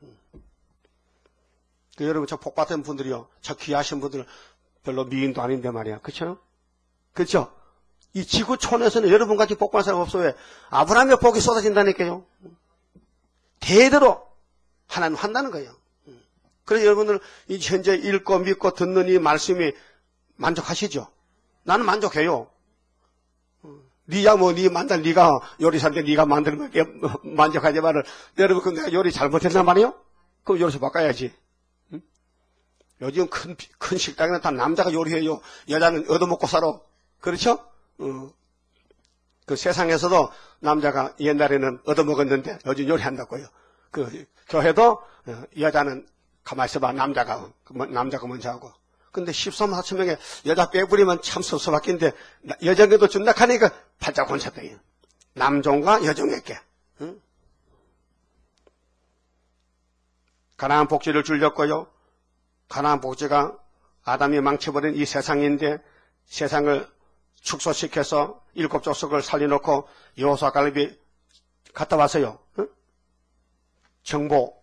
그 여러분 저 복 받은 분들이요. 저 귀하신 분들은 별로 미인도 아닌데 말이야. 그렇죠? 그렇죠? 이 지구촌에서는 여러분같이 복 받은 사람 없어. 왜? 아브라함의 복이 쏟아진다니까요. 대대로 하나님 한다는 거예요. 그래서 여러분들 이 현재 읽고 믿고 듣는 이 말씀이 만족하시죠? 나는 만족해요. 니야 뭐 니 만들 니가 요리사인데 니가 만들면 만족하지만은 여러분 그 내가 요리 잘못했단 말이에요? 그럼 요리사 바꿔야지. 응? 요즘 큰, 큰 식당에는 다 남자가 요리해요. 여자는 얻어먹고 살아. 그렇죠? 어. 그 세상에서도 남자가 옛날에는 얻어먹었는데 요즘 요리한다고요. 그 교회도 여자는 가만히 있어봐. 남자가 남자가 먼저 하고. 근데 십삼, 사천 명의 여자 빼버리면 참 섭섭하긴데 여정에도 준다 하니까 팔자 곤쳤대요. 남종과 여종에게. 응? 가나안 복지를 줄였고요. 가나안 복지가 아담이 망쳐버린 이 세상인데 세상을 축소시켜서 일곱 족속을 살려놓고 여호수아 갈렙이 갔다 왔어요. 응? 정보,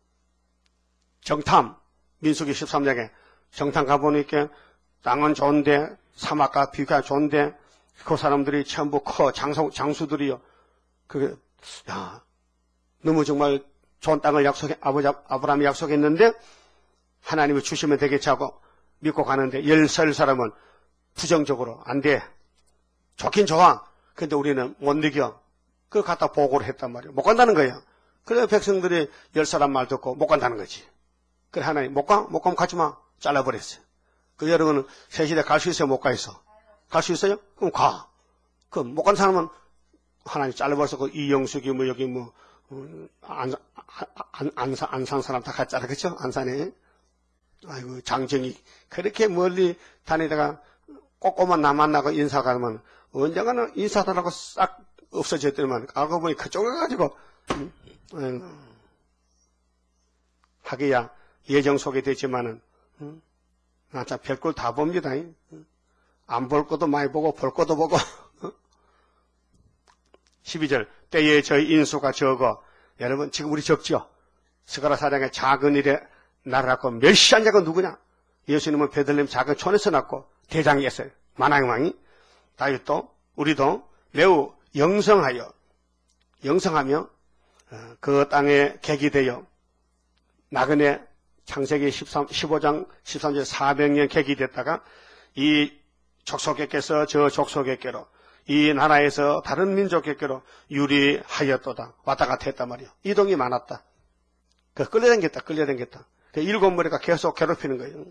정탐, 민수기 십삼 장에 정탐 가보니까 땅은 좋은데 사막과 비가 좋은데 그 사람들이 전부 커 장수, 장수들이요. 그게 야 너무 정말 좋은 땅을 약속해 아버지 아브라함이 약속했는데 하나님이 주시면 되겠지 하고 믿고 가는데 열 살 사람은 부정적으로 안 돼. 좋긴 좋아. 근데 우리는 못 이겨. 그걸 갖다 보고를 했단 말이에요. 못 간다는 거예요. 그래서 백성들이 열 사람 말 듣고 못 간다는 거지. 그래 하나님 못 가? 못 가면 가지 마. 잘라버렸어요. 그 여러분은 새 시대 갈 수 있어요? 못 가 있어? 갈 수 있어요? 그럼 가. 그럼 못 간 사람은 하나님 잘라버려서 그 이영숙이 뭐 여기 뭐 음, 안, 안, 안산, 안산 사람 다 갔잖아. 그쵸? 안산에. 아이고 장정이 그렇게 멀리 다니다가 꼬꼬만 나 만나고 인사 가면 언젠가는 인사하라고 싹 없어졌더니만 알고 보니 그쪽에 가지고 음, 하기야 예정 소개됐지만은 음, 나 참 별걸 다 봅니다. 안 볼 것도 많이 보고 볼 것도 보고. 십이 절 때에 저희 인수가 적어. 여러분 지금 우리 적죠? 스가랴 사 장에 작은 일에 나라고 메시아 자가 누구냐? 예수님은 베들레헴 작은 촌에서 낳고 대장이었어요. 만왕의 왕이. 다윗도 우리도 매우 영성하여, 영성하며 그 땅에 객이 되어 나그네 창세기 십오 장 십삼 절 사백 년 객이 됐다가 이 족속에게서 저 족속에게로 이 나라에서 다른 민족에게로 유리하였도다. 왔다 갔다 했단 말이에요. 이동이 많았다. 그 끌려다녔다. 끌려다녔다. 그 일곱 머리가 계속 괴롭히는 거예요.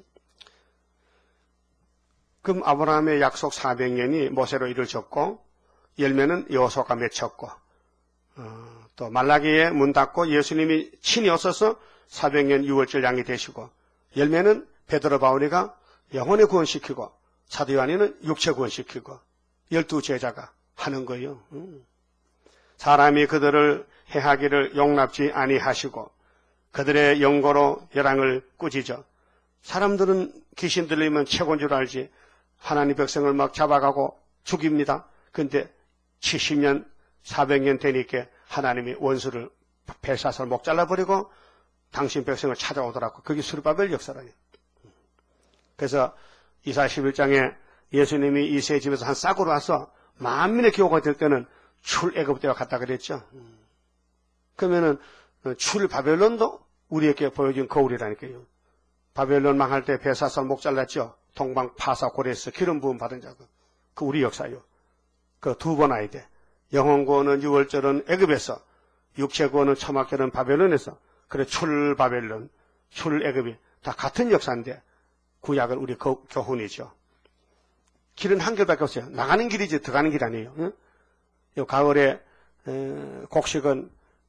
그럼 아브라함의 약속 사백 년이 모세로 이루어졌고 열매는 여호수아가 맺혔고 어, 또 말라기에 문 닫고 예수님이 친히 오셔서 사백 년 유월절 양이 되시고 열매는 베드로 바울이가 영혼을 구원시키고 사도 요한이는 육체 구원시키고 열두 제자가 하는 거예요. 음. 사람이 그들을 해하기를 용납지 아니하시고 그들의 영고로 열왕을 꾸짖어. 사람들은 귀신 들리면 최고인 줄 알지 하나님 백성을 막 잡아가고 죽입니다. 근데 칠십 년 사백 년 되니까 하나님이 원수를 벨사살 목 잘라버리고 당신 백성을 찾아오더라고. 그게 스룹바벨 역사라요. 그래서 이사야 십일 장에 예수님이 이세 집에서 한 싹으로 와서 만민의 기호가 될 때는 출애굽때와 같다 그랬죠. 그러면은 출 바벨론도 우리에게 보여준 거울이라니까요. 바벨론 망할 때 벨사살 목 잘랐죠. 동방 파사 고레스 기름 부음 받은 자고. 그 우리 역사요. 그 두 번 와야 돼. 영혼 구원은 유월절은 애굽에서, 육체 구원은 초막절은 바벨론에서. 그래 출 바벨론, 출 애굽이 다 같은 역사인데 구약은 우리 거, 교훈이죠. 길은 한 길밖에 없어요. 나가는 길이지 들어가는 길 아니에요. 응? 요 가을에 에, 곡식은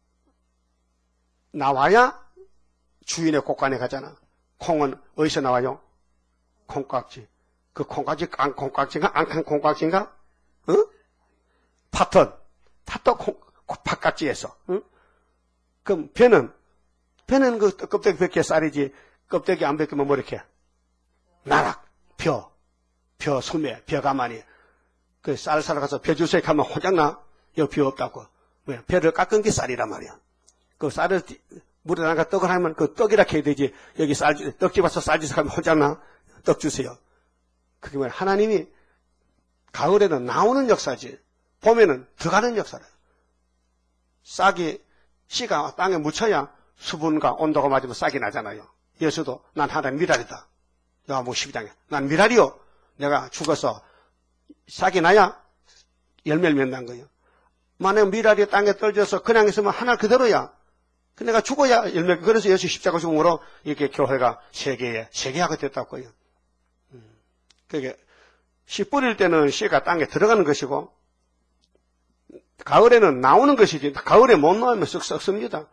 나와야 주인의 곳간에 가잖아. 콩은 어디서 나와요? 콩깍지. 그 콩깍지 안 콩깍지인가? 안칸 콩깍지인가? 응? 파턴. 파터 콩, 팥깍지에서. 응? 그럼 배는 배는 그 껍데기 벗겨 쌀이지 껍데기 안 벗기면 뭐 이렇게 나락, 벼, 벼 소매, 벼 가마니. 그 쌀 사러 가서 벼 주세요 하면 호장나. 여기 벼 없다고. 왜? 벼를 깎은 게 쌀이란 말이야. 그 쌀을 물에 담가 떡을 하면 그 떡이라 해야 되지. 여기 쌀, 떡집 와서 쌀 주세요 하면 호장나. 떡 주세요. 그게 뭐야? 하나님이 가을에는 나오는 역사지. 봄에는 들어가는 역사래요. 싹이, 씨가 땅에 묻혀야 수분과 온도가 맞으면 싹이 나잖아요. 예수도 난 하나님 미랄이다. 요한복음 십이 장에 난 미랄이요. 내가 죽어서 싹이 나야 열매를 맺는 거예요. 만약 미랄이 땅에 떨어져서 그냥 있으면 하나 그대로야. 그 내가 죽어야 열매. 그래서 예수 십자가 죽음으로 이렇게 교회가 세계에 세계화가 됐다고요. 그게 씨 뿌릴 때는 씨가 땅에 들어가는 것이고 가을에는 나오는 것이지. 가을에 못 나오면 썩 썩습니다.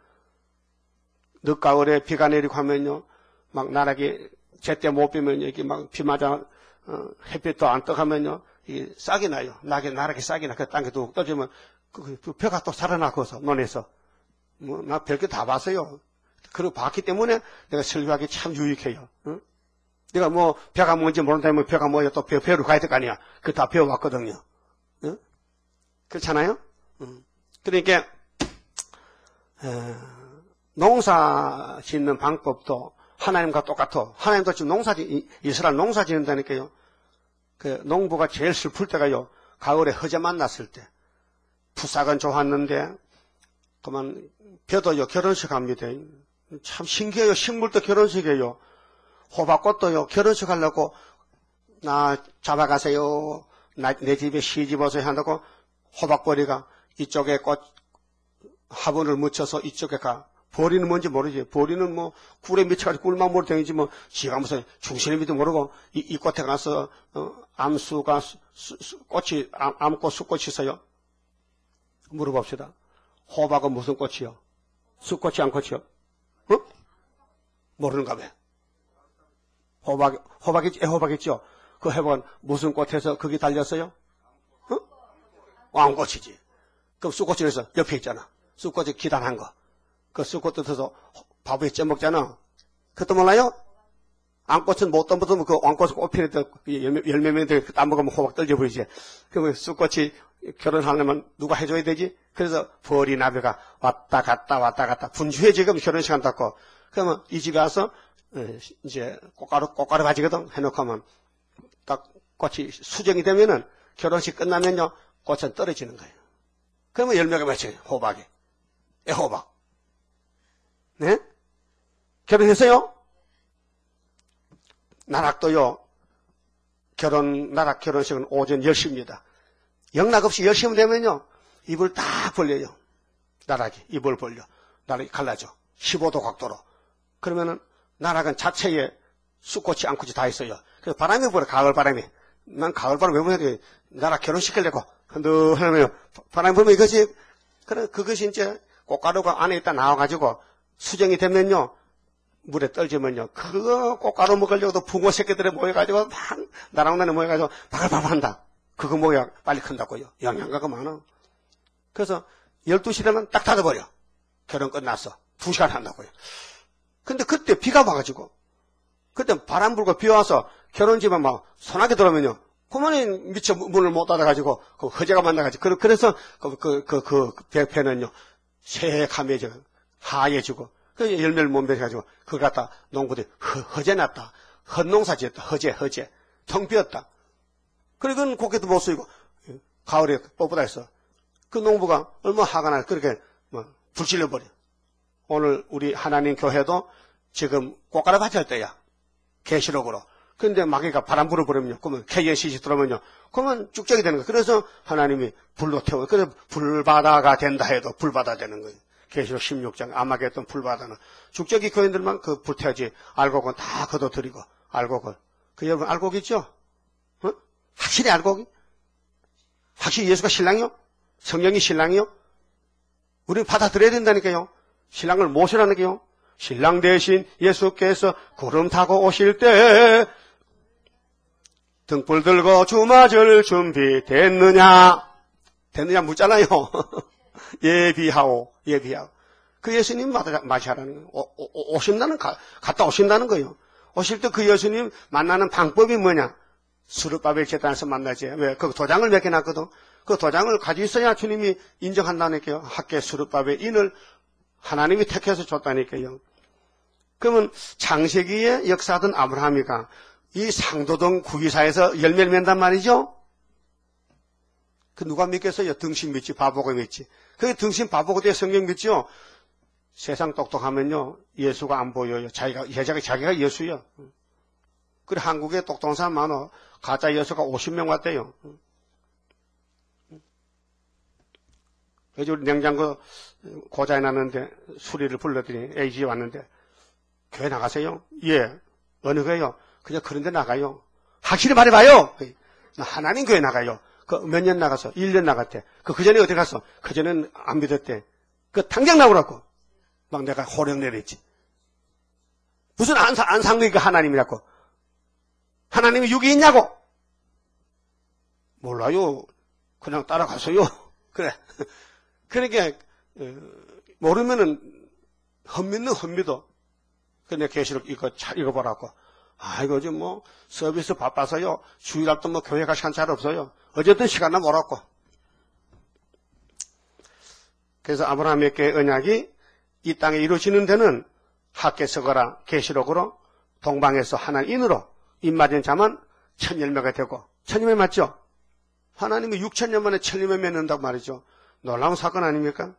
늦가을에 비가 내리고 하면요, 막 나락이 제때 못 비면 여기 막 비 맞아 어, 햇빛도 안 떠가면요, 이 싹이 나요. 나게 나락이 싹이 나. 그 땅에 또 떠지면 그, 그 벼가 또 살아나고서 논에서 뭐 나 별게 다 봤어요. 그리고 봤기 때문에 내가 설교하기 참 유익해요. 응? 내가 뭐 벼가 뭔지 모른다면 벼가 뭐야 또 벼, 벼로 가야 될 거 아니야. 그거 다 배워왔거든요. 응? 그렇잖아요? 응. 그러니까 에, 농사 짓는 방법도 하나님과 똑같아. 하나님도 지금 농사 지 이스라엘 농사 짓는다니까요. 그 농부가 제일 슬플 때가요. 가을에 허재 만났을 때. 푸싹은 좋았는데 그만 벼도요 결혼식 합니다. 참 신기해요. 식물도 결혼식이에요. 호박꽃도요 결혼식 하려고 나 잡아가세요. 나, 내 집에 시집 와서 한다고 호박벌이가 이쪽에 꽃 화분을 묻혀서 이쪽에 가. 보리는 뭔지 모르지. 보리는 뭐 꿀에 미쳐가지고 꿀만 모르 다니지 뭐 지가 무슨 중신의미도 모르고 이, 이 꽃에 가서 어, 암수가 수, 수, 수, 꽃이 암, 암꽃 수꽃이 있어요. 물어봅시다. 호박은 무슨 꽃이요? 수꽃이 암꽃이요? 어? 모르는가 봐. 호박 호박이 애호박 있죠. 그 호박은 무슨 꽃에서 거기 달렸어요? 어? 암꽃이지. 그럼 수꽃에서 옆에 있잖아. 수꽃이 기단한 거. 그 수꽃 뜯어서 밥에 쪄먹잖아. 그것도 몰라요? 암꽃은 못 떠먹으면 그 암꽃은 꽃피는 열매, 열매면들 따먹으면 호박 떨져 보이지. 그러면 수꽃이 결혼하려면 누가 해줘야 되지? 그래서 벌이 나비가 왔다 갔다 왔다 갔다 분주해 지금 결혼식 한다고. 그러면 이 집에 와서 이제 꽃가루, 꽃가루 가지거든. 해놓고 하면 딱 꽃이 수정이 되면은 결혼식 끝나면요. 꽃은 떨어지는 거예요. 그러면 열매가 맺혀요. 호박이. 애호박. 네? 결혼했어요? 나락도요. 결혼, 나락 결혼식은 오전 열 시입니다. 영락 없이 열 시면 되면요. 입을 딱 벌려요. 나락이 입을 벌려. 나락이 갈라져. 십오 도 각도로. 그러면은 나락은 자체에 쑥꽃이 앙꽃이 다 있어요. 그래서 바람이 불어. 가을 바람이. 난 가을 바람 왜 불어야 돼? 나락 결혼시키려고. 흔들하면 바람이 불면 이것이 그래 그것이 이제 꽃가루가 안에 있다 나와가지고 수정이 되면요. 물에 떨지면요. 그거 꽃가루 먹으려고도 붕어 새끼들이 모여가지고 막 나랑나랑 모여가지고 바글바글 한다. 그거 먹어야 빨리 큰다고요. 영양가가 많아. 그래서 열두 시 되면 딱 닫아버려. 결혼 끝났어. 두 시간 한다고요. 근데 그때 비가 와가지고 그때 바람 불고 비 와서 결혼집에 막 소나기 들어오면요. 그만이 미처 문을 못 닫아가지고 그 허재가 만나가지고 그래서 그 그 그 그 배는요 새카매져 하얘지고 그 열매를 못 맺어가지고 그걸 갖다 농부들이 허재 났다. 헛농사 지었다. 허재 허재 텅 비었다. 그러니까 고개도 못 쓰이고 가을에 뻣뻣하 있어. 그 농부가 얼마나 화가 나 그렇게 뭐 불질러 버려. 오늘 우리 하나님 교회도 지금 꽃가루 밭이 할 때야. 계시록으로. 근데 마귀가 바람 불어버리면요. 그러면 케이엔씨씨 들어오면요. 그러면 쭉적이 되는 거예요. 그래서 하나님이 불로 태워. 그래서 불바다가 된다 해도 불바다 되는 거예요. 계시록 십육 장 아마겟돈 불바다는 쭉적이 교인들만 그 불태워지 알곡은 다 걷어들이고 알곡을. 그 여러분 알곡 있죠? 어? 확실히 알곡이? 확실히 예수가 신랑이요? 성령이 신랑이요? 우리는 받아들여야 된다니까요. 신랑을 모시라니까요. 신랑 대신 예수께서 구름 타고 오실 때 등불 들고 주맞을 준비 됐느냐? 됐느냐 묻잖아요. 예비하오, 예비하오. 그 예수님 맞이하라는 거예요. 오, 오, 오신다는, 가, 갔다 오신다는 거예요. 오실 때 그 예수님 만나는 방법이 뭐냐? 수르바벨 제단에서 만나지. 왜? 그 도장을 몇 개 놨거든. 그 도장을 가지고 있어야 주님이 인정한다니까요. 학계 수르바벨 인을 하나님이 택해서 줬다니까요. 그러면 창세기에 역사하던 아브라함이가 이 상도동 구기사에서 열매를 맺는단 말이죠. 그 누가 믿겠어요? 등신 믿지, 바보가 믿지. 그게 등신 바보가 돼 성경 믿죠. 세상 똑똑하면요 예수가 안 보여요. 자기가 여자가 자기가 예수요. 그래 한국에 똑똑한 사람 많아. 가짜 예수가 오십 명 왔대요. 그래서 우리 냉장고 고장이 났는데 수리를 불러더니 에이지 왔는데 교회 나가세요? 예. 어느 교회요? 그냥 그런 데 나가요. 확실히 말해봐요. 하나님 교회 나가요. 그 몇 년 나가서? 일 년 나갔대. 그, 그 전에 어디 갔어? 그 전에는 안 믿었대. 그 당장 나오라고. 막 내가 호령 내렸지. 무슨 안사, 안상의가 하나님이라고. 하나님이 육이 있냐고. 몰라요. 그냥 따라가서요. 그래. 그러니까, 모르면은, 헛믿는 헛믿어. 근데 계시록 이거 잘 읽어보라고. 아, 이거 좀 뭐, 서비스 바빠서요. 주일날도 뭐 교회 갈 시간 잘 없어요. 어쨌든 시간은 몰았고. 그래서 아브라함에게 언약이 이 땅에 이루어지는 데는 학계서거라 계시록으로 동방에서 하나님인으로 입맞은 자만 천열매가 되고 천열매 맞죠? 하나님이 육천 년 만에 천열매 맺는다고 말이죠. 놀라운 사건 아닙니까?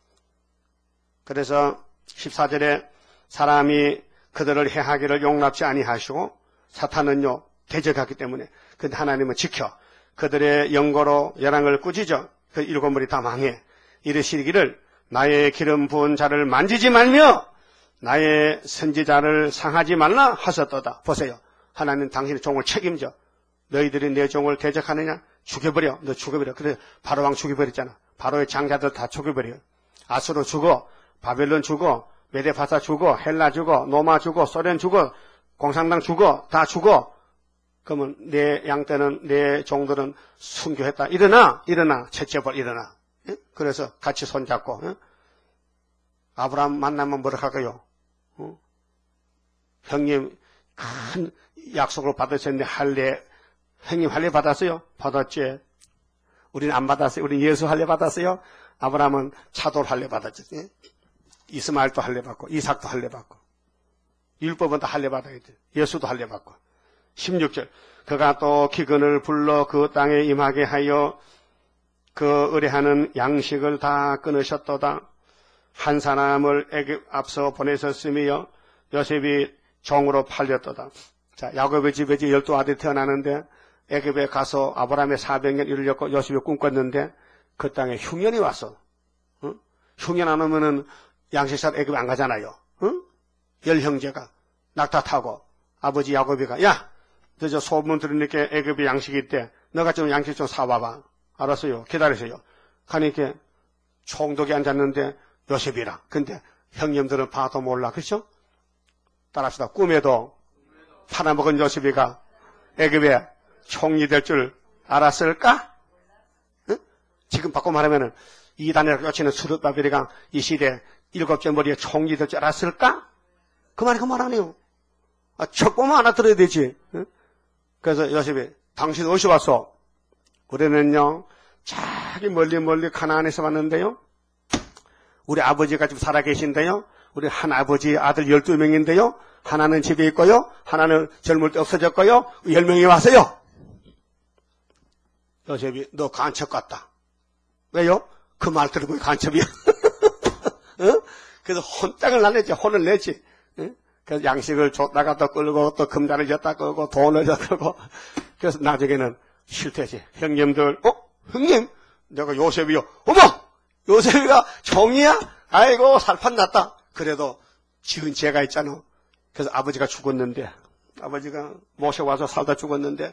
그래서 십사 절에 사람이 그들을 해하기를 용납지 아니하시고 사탄은요 대적하기 때문에 근데 하나님은 지켜 그들의 영고로 열왕을 꾸짖어 그 일곱 머리 다 망해 이르시기를 나의 기름 부은 자를 만지지 말며 나의 선지자를 상하지 말라 하셨도다. 보세요. 하나님 당신의 종을 책임져. 너희들이 내 종을 대적하느냐? 죽여버려. 너 죽여버려. 그래 바로왕 죽여버렸잖아. 바로의 장자들 다 죽여버려. 아수르 죽어. 바벨론 죽어. 메데파사 죽어. 헬라 죽어. 노마 죽어. 소련 죽어. 공산당 죽어. 다 죽어. 그러면 내 양떼는 내 종들은 순교했다. 일어나. 일어나. 채째벌 일어나. 예? 그래서 같이 손잡고 예? 아브라함 만나면 뭐라 할까요? 어? 형님 큰 약속을 받으셨는데 할례 형님 할례 받았어요? 받았지. 우리는 안 받았어요. 우리는 예수 할례 받았어요? 아브라함은 차돌 할례 받았지. 예? 이스마엘도 할례 받고 이삭도 할례 받고 율법은 다 할례 받아야 돼. 예수도 할례 받고. 십육 절 그가 또 기근을 불러 그 땅에 임하게 하여 그 의뢰하는 양식을 다 끊으셨도다. 한 사람을 애굽 앞서 보내셨으며 요셉이 종으로 팔렸도다. 자, 야곱의 집에 이제 열두 아들이 태어나는데 애굽에 가서 아브라함의 사백 년 이르렀고 요셉이 꿈꿨는데 그 땅에 흉년이 왔어. 응? 흉년 안 오면은 양식사 애굽에 안 가잖아요. 응? 열 형제가 낙타 타고 아버지 야곱이가 야, 너 저 소문 들으니까 애굽에 양식이 있대. 너가 좀 양식 좀 사와봐. 알았어요. 기다리세요. 가니까 총독이 앉았는데 요셉이라. 근데 형님들은 봐도 몰라. 그렇죠? 따라합시다. 꿈에도 팔아먹은 요셉이가 애굽에 총리 될 줄 알았을까? 응? 지금 바꿔 말하면은 이단이라고 쫓치는 수르바벨이가 이 시대 일곱째 머리에 총리 될 줄 알았을까? 그 말이 그 말 아니에요. 아, 척 보면 알아들어야 되지. 응? 그래서 요셉이 당신 어디서 왔어? 우리는요 저기 멀리 멀리 가나안에서 왔는데요. 우리 아버지가 지금 살아계신데요. 우리 한 아버지 아들 열두 명인데요. 하나는 집에 있고요. 하나는 젊을 때 없어졌고요. 열 명이 왔어요. 요셉이 너 간첩 같다. 왜요? 그 말 들으면 간첩이야. 어? 그래서 혼짝을 날렸지. 혼을 냈지. 어? 그래서 양식을 줬다가 또 끌고 또 금단을 줬다 끌고 돈을 줬다 끌고 그래서 나중에는 싫대지. 형님들 어? 형님? 내가 요셉이요. 어머! 요셉이가 종이야? 아이고 살판 났다. 그래도 지은 죄가 있잖아. 그래서 아버지가 죽었는데 아버지가 모셔와서 살다 죽었는데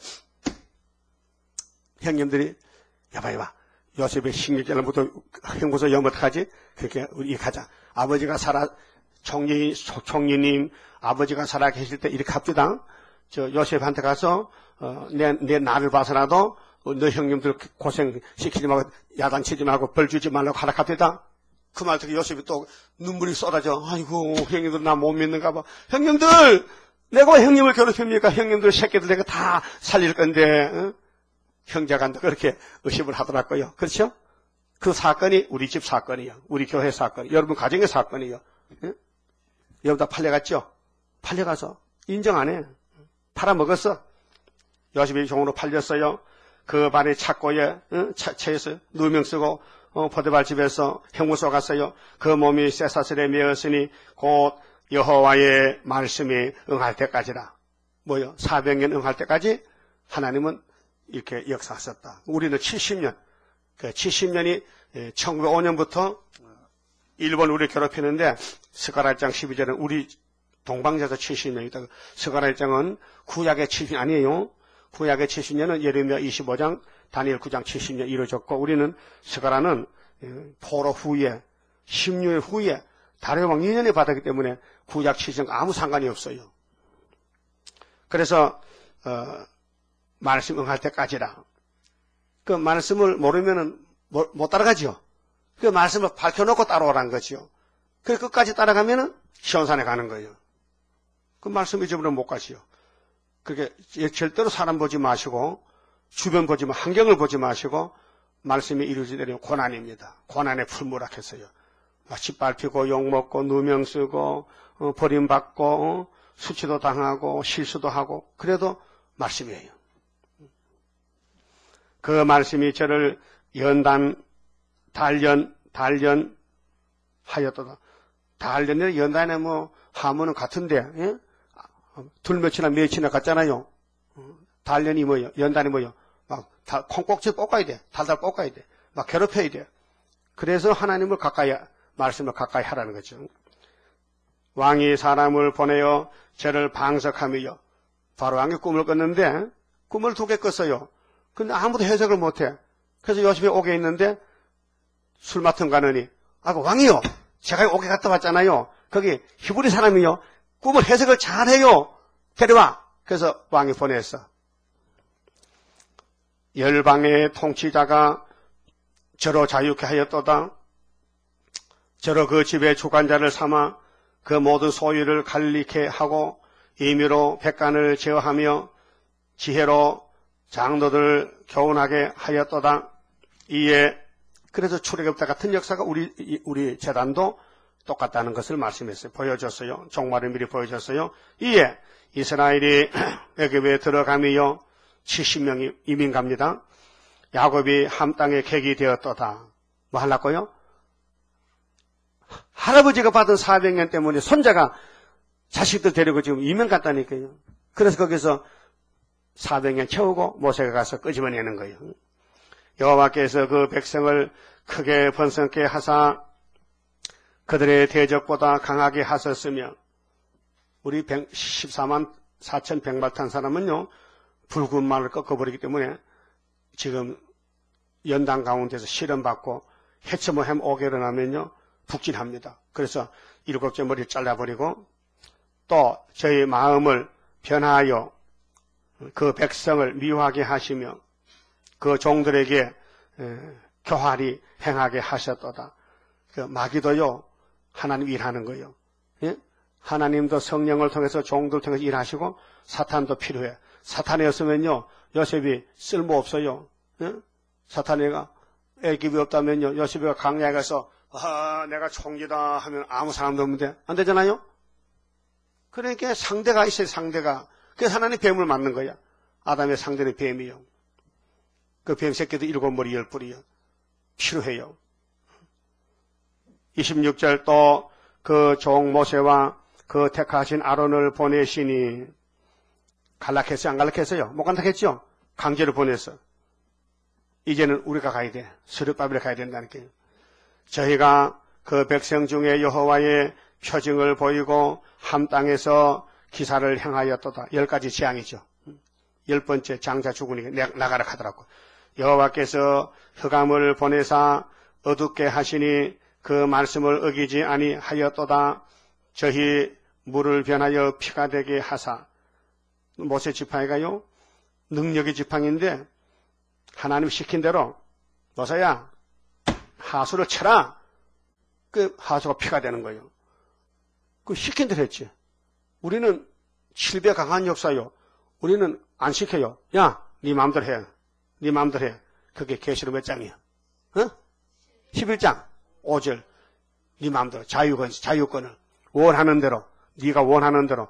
형님들이 야봐 야봐 요셉의 식력자를부터 형부서 영어하지 그렇게 우리 가자. 아버지가 살아 총리 총리님 아버지가 살아 계실 때 이렇게 합주당 저 요셉한테 가서 어, 내, 내 나를 봐서라도 어, 너 형님들 고생 시키지 말고 야단치지 말고 벌 주지 말라고 하라 합니다. 그 말 듣고 요셉이 또 눈물이 쏟아져. 아이고 형님들 나 못 믿는가 봐. 형님들 내가 왜 형님을 괴롭힙니까? 형님들 새끼들 내가 다 살릴 건데 어? 형제간도 그렇게 의심을 하더라고요. 그렇죠? 그 사건이 우리 집 사건이요. 우리 교회 사건, 여러분 가정의 사건이요. 예? 여러분 다 팔려갔죠? 팔려가서 인정 안 해. 팔아먹었어. 요셉이 종으로 팔렸어요. 그 반의 착고에 어? 차에서 누명 쓰고 어, 포도발 집에서 형무소 갔어요. 그 몸이 쇠사슬에 매었으니 곧 여호와의 말씀이 응할 때까지라. 뭐요? 사백 년 응할 때까지 하나님은 이렇게 역사하셨다. 우리는 칠십 년, 그 칠십 년이 천구백오 년부터 일본 우리 괴롭히는데 스가랴장 십이 절은 우리 동방자서 칠십 년이다. 스가랴장은 구약의 칠십 년 아니에요. 구약의 칠십 년은 예레미야 이십오 장, 다니엘 구 장 칠십 년 이루어졌고 우리는 스가랴는 포로 후에 십육 년 후에 다레왕 이 년에 받았기 때문에 구약 칠십 년과 아무 상관이 없어요. 그래서 어, 말씀 응할 때까지라. 그 말씀을 모르면은 못, 못 따라가죠. 그 말씀을 밝혀놓고 따라오라는 거죠. 그 끝까지 따라가면은 시온산에 가는 거예요. 그 말씀 잊어버리면 못 가지요. 그렇게 절대로 사람 보지 마시고 주변 보지 마, 환경을 보지 마시고 말씀이 이루어지는 고난입니다. 고난의 풀무락했어요. 짓밟히고 욕먹고 누명 쓰고 어, 버림받고 어, 수치도 당하고 실수도 하고 그래도 말씀이에요. 그 말씀이 저를 연단 단련 단련 하였도다. 단련이나 연단에 뭐 하면은 같은데 예? 둘 며칠이나 며칠이나 같잖아요. 단련이 뭐예요? 연단이 뭐예요? 막 다, 콩꼭지 볶아야 돼. 달달 볶아야 돼. 막 괴롭혀야 돼. 그래서 하나님을 가까이 말씀을 가까이 하라는 거죠. 왕이 사람을 보내어 저를 방석하며 바로 왕이 꿈을 꿨는데 꿈을 두 개 꿨어요. 근데 아무도 해석을 못해. 그래서 요셉이 옥에 있는데 술 맡은 가느니 아, 그 왕이요. 제가 옥에 갔다 왔잖아요. 거기 히브리 사람이요. 꿈을 해석을 잘해요. 데려와. 그래서 왕이 보냈어. 열방의 통치자가 저로 자유케 하였도다. 저로 그 집의 주관자를 삼아 그 모든 소유를 관리케 하고 임의로 백관을 제어하며 지혜로 장로들을 교훈하게 하였도다. 이에 그래서 출애굽때 같은 역사가 우리 우리 재단도 똑같다는 것을 말씀했어요. 보여줬어요. 종말을 미리 보여줬어요. 이에 이스라엘이 애굽에 들어가며 칠십 명이 이민 갑니다. 야곱이 함 땅에 객이 되었도다. 뭐 하려고요? 할아버지가 받은 사백 년 때문에 손자가 자식들 데리고 지금 이민 갔다니까요. 그래서 거기서 사백 년 채우고 모세가 가서 끄집어내는 거예요. 여호와께서 그 백성을 크게 번성케 하사 그들의 대적보다 강하게 하셨으며, 우리 십사만 사천백발 탄 사람은요 붉은 말을 꺾어버리기 때문에 지금 연단 가운데서 실험받고 해처모햄 오게 일어나면요 북진합니다. 그래서 일곱째 머리를 잘라버리고 또 저희 마음을 변화하여 그 백성을 미워하게 하시며 그 종들에게 교활히 행하게 하셨도다. 그 마귀도요 하나님 일하는 거예요. 예? 하나님도 성령을 통해서 종들 통해서 일하시고 사탄도 필요해. 사탄이 없으면요 요셉이 쓸모없어요. 예? 사탄이가 애기비 없다면요 요셉이가 강야에 가서 아, 내가 총리다 하면 아무 사람도 없는데 안 되잖아요. 그러니까 상대가 있어요. 상대가. 그래서 하나님 뱀을 맞는 거야. 아담의 상대는 뱀이요. 그 뱀 새끼도 일곱 머리 열 뿔이요. 필요해요. 이십육 절 또 그 종 모세와 그 택하신 아론을 보내시니, 갈락했어요? 안 갈락했어요? 못 간다 했죠? 강제로 보냈어. 이제는 우리가 가야 돼. 스룹바벨에 가야 된다니까요. 저희가 그 백성 중에 여호와의 표징을 보이고 함 땅에서 기사를 행하였도다. 열 가지 재앙이죠. 열 번째 장자 죽으니까 나가라 하더라고. 여호와께서 흑암을 보내사 어둡게 하시니 그 말씀을 어기지 아니하였도다. 저희 물을 변하여 피가 되게 하사. 모세 지팡이가요 능력의 지팡이인데 하나님 시킨 대로 모세야 하수를 쳐라. 그 하수가 피가 되는 거예요. 그 시킨 대로 했지. 우리는 칠 배 강한 역사요. 우리는 안 시켜요. 야, 네 마음대로 해. 네 마음대로 해. 그게 계시록 몇 장이야? 어? 십일 장 오 절. 네 마음대로 자유권, 자유권을 원하는 대로, 네가 원하는 대로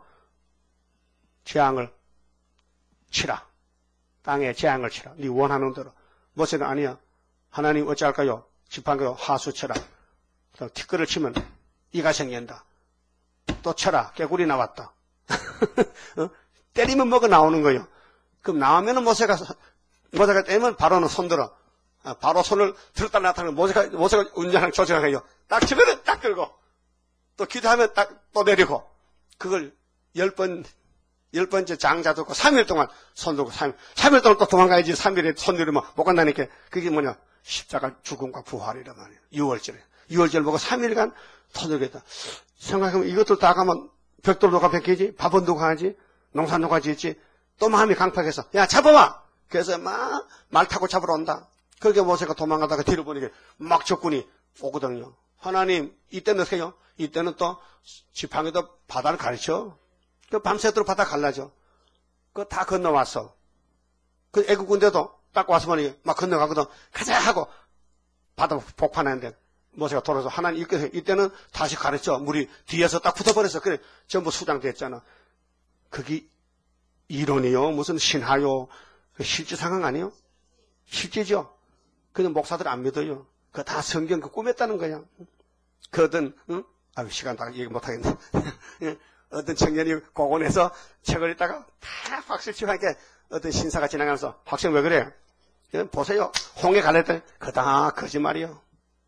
재앙을 치라. 땅에 재앙을 치라. 네 원하는 대로. 모세는 아니야. 하나님 어찌할까요? 지팡이로 하수 쳐라. 티끌을 치면 이가 생긴다. 또 쳐라. 깨구리 나왔다. 어? 때리면 뭐가 나오는 거예요. 그럼 나오면은 모세가, 모세가 때리면 바로는 손들어. 아, 바로 손을 들었다 놨다 하면 모세가, 모세가 운전하는 조정하게요. 딱 치면은 딱 들고, 또 기도하면 딱 또 내리고, 그걸 열 번, 열 번째 장자 듣고 삼 일 동안 손 들고 삼 일, 삼 일 동안 또 도망가야지 삼 일에 손 들으면 못 간다니까. 그게 뭐냐? 십자가 죽음과 부활이란 말이에요. 유월절에. 유월절 보고 삼 일간 손 들겠다. 생각하면 이것도 다 가면 벽돌 누가 베끼지? 밥은 누가 하지? 농사 누가 짓지? 또 마음이 강팍해서 야 잡아와! 그래서 막 말 타고 잡으러 온다. 그렇게 모세가 도망가다가 뒤로 보니까 막 적군이 오거든요. 하나님 이때는 어떻게 해요? 이때는 또 지팡이도 바다를 가르쳐. 그 밤새도록 바다 갈라져. 그거 다 건너왔어. 그 애국 군대도 딱 와서 보니 막 건너가거든. 가자 하고 바다 복판하는데 모세가 돌아서 하나님 이때, 이때는 다시 가르쳐. 물이 뒤에서 딱 붙어버렸어. 그래 전부 수장됐잖아. 그게 이론이요? 무슨 신화요? 실제 상황 아니에요? 실제죠? 그는 목사들 안 믿어요. 그거 다 성경 그 꾸몄다는 거야. 그 어떤, 응? 아유, 시간 다 얘기 못하겠네. 어떤 청년이 고곤에서 책을 읽다가 다 박수치고 하니까 어떤 신사가 지나가면서 박사님 왜 그래? 보세요. 홍해 갈랬더니 그거 다 거짓말이요.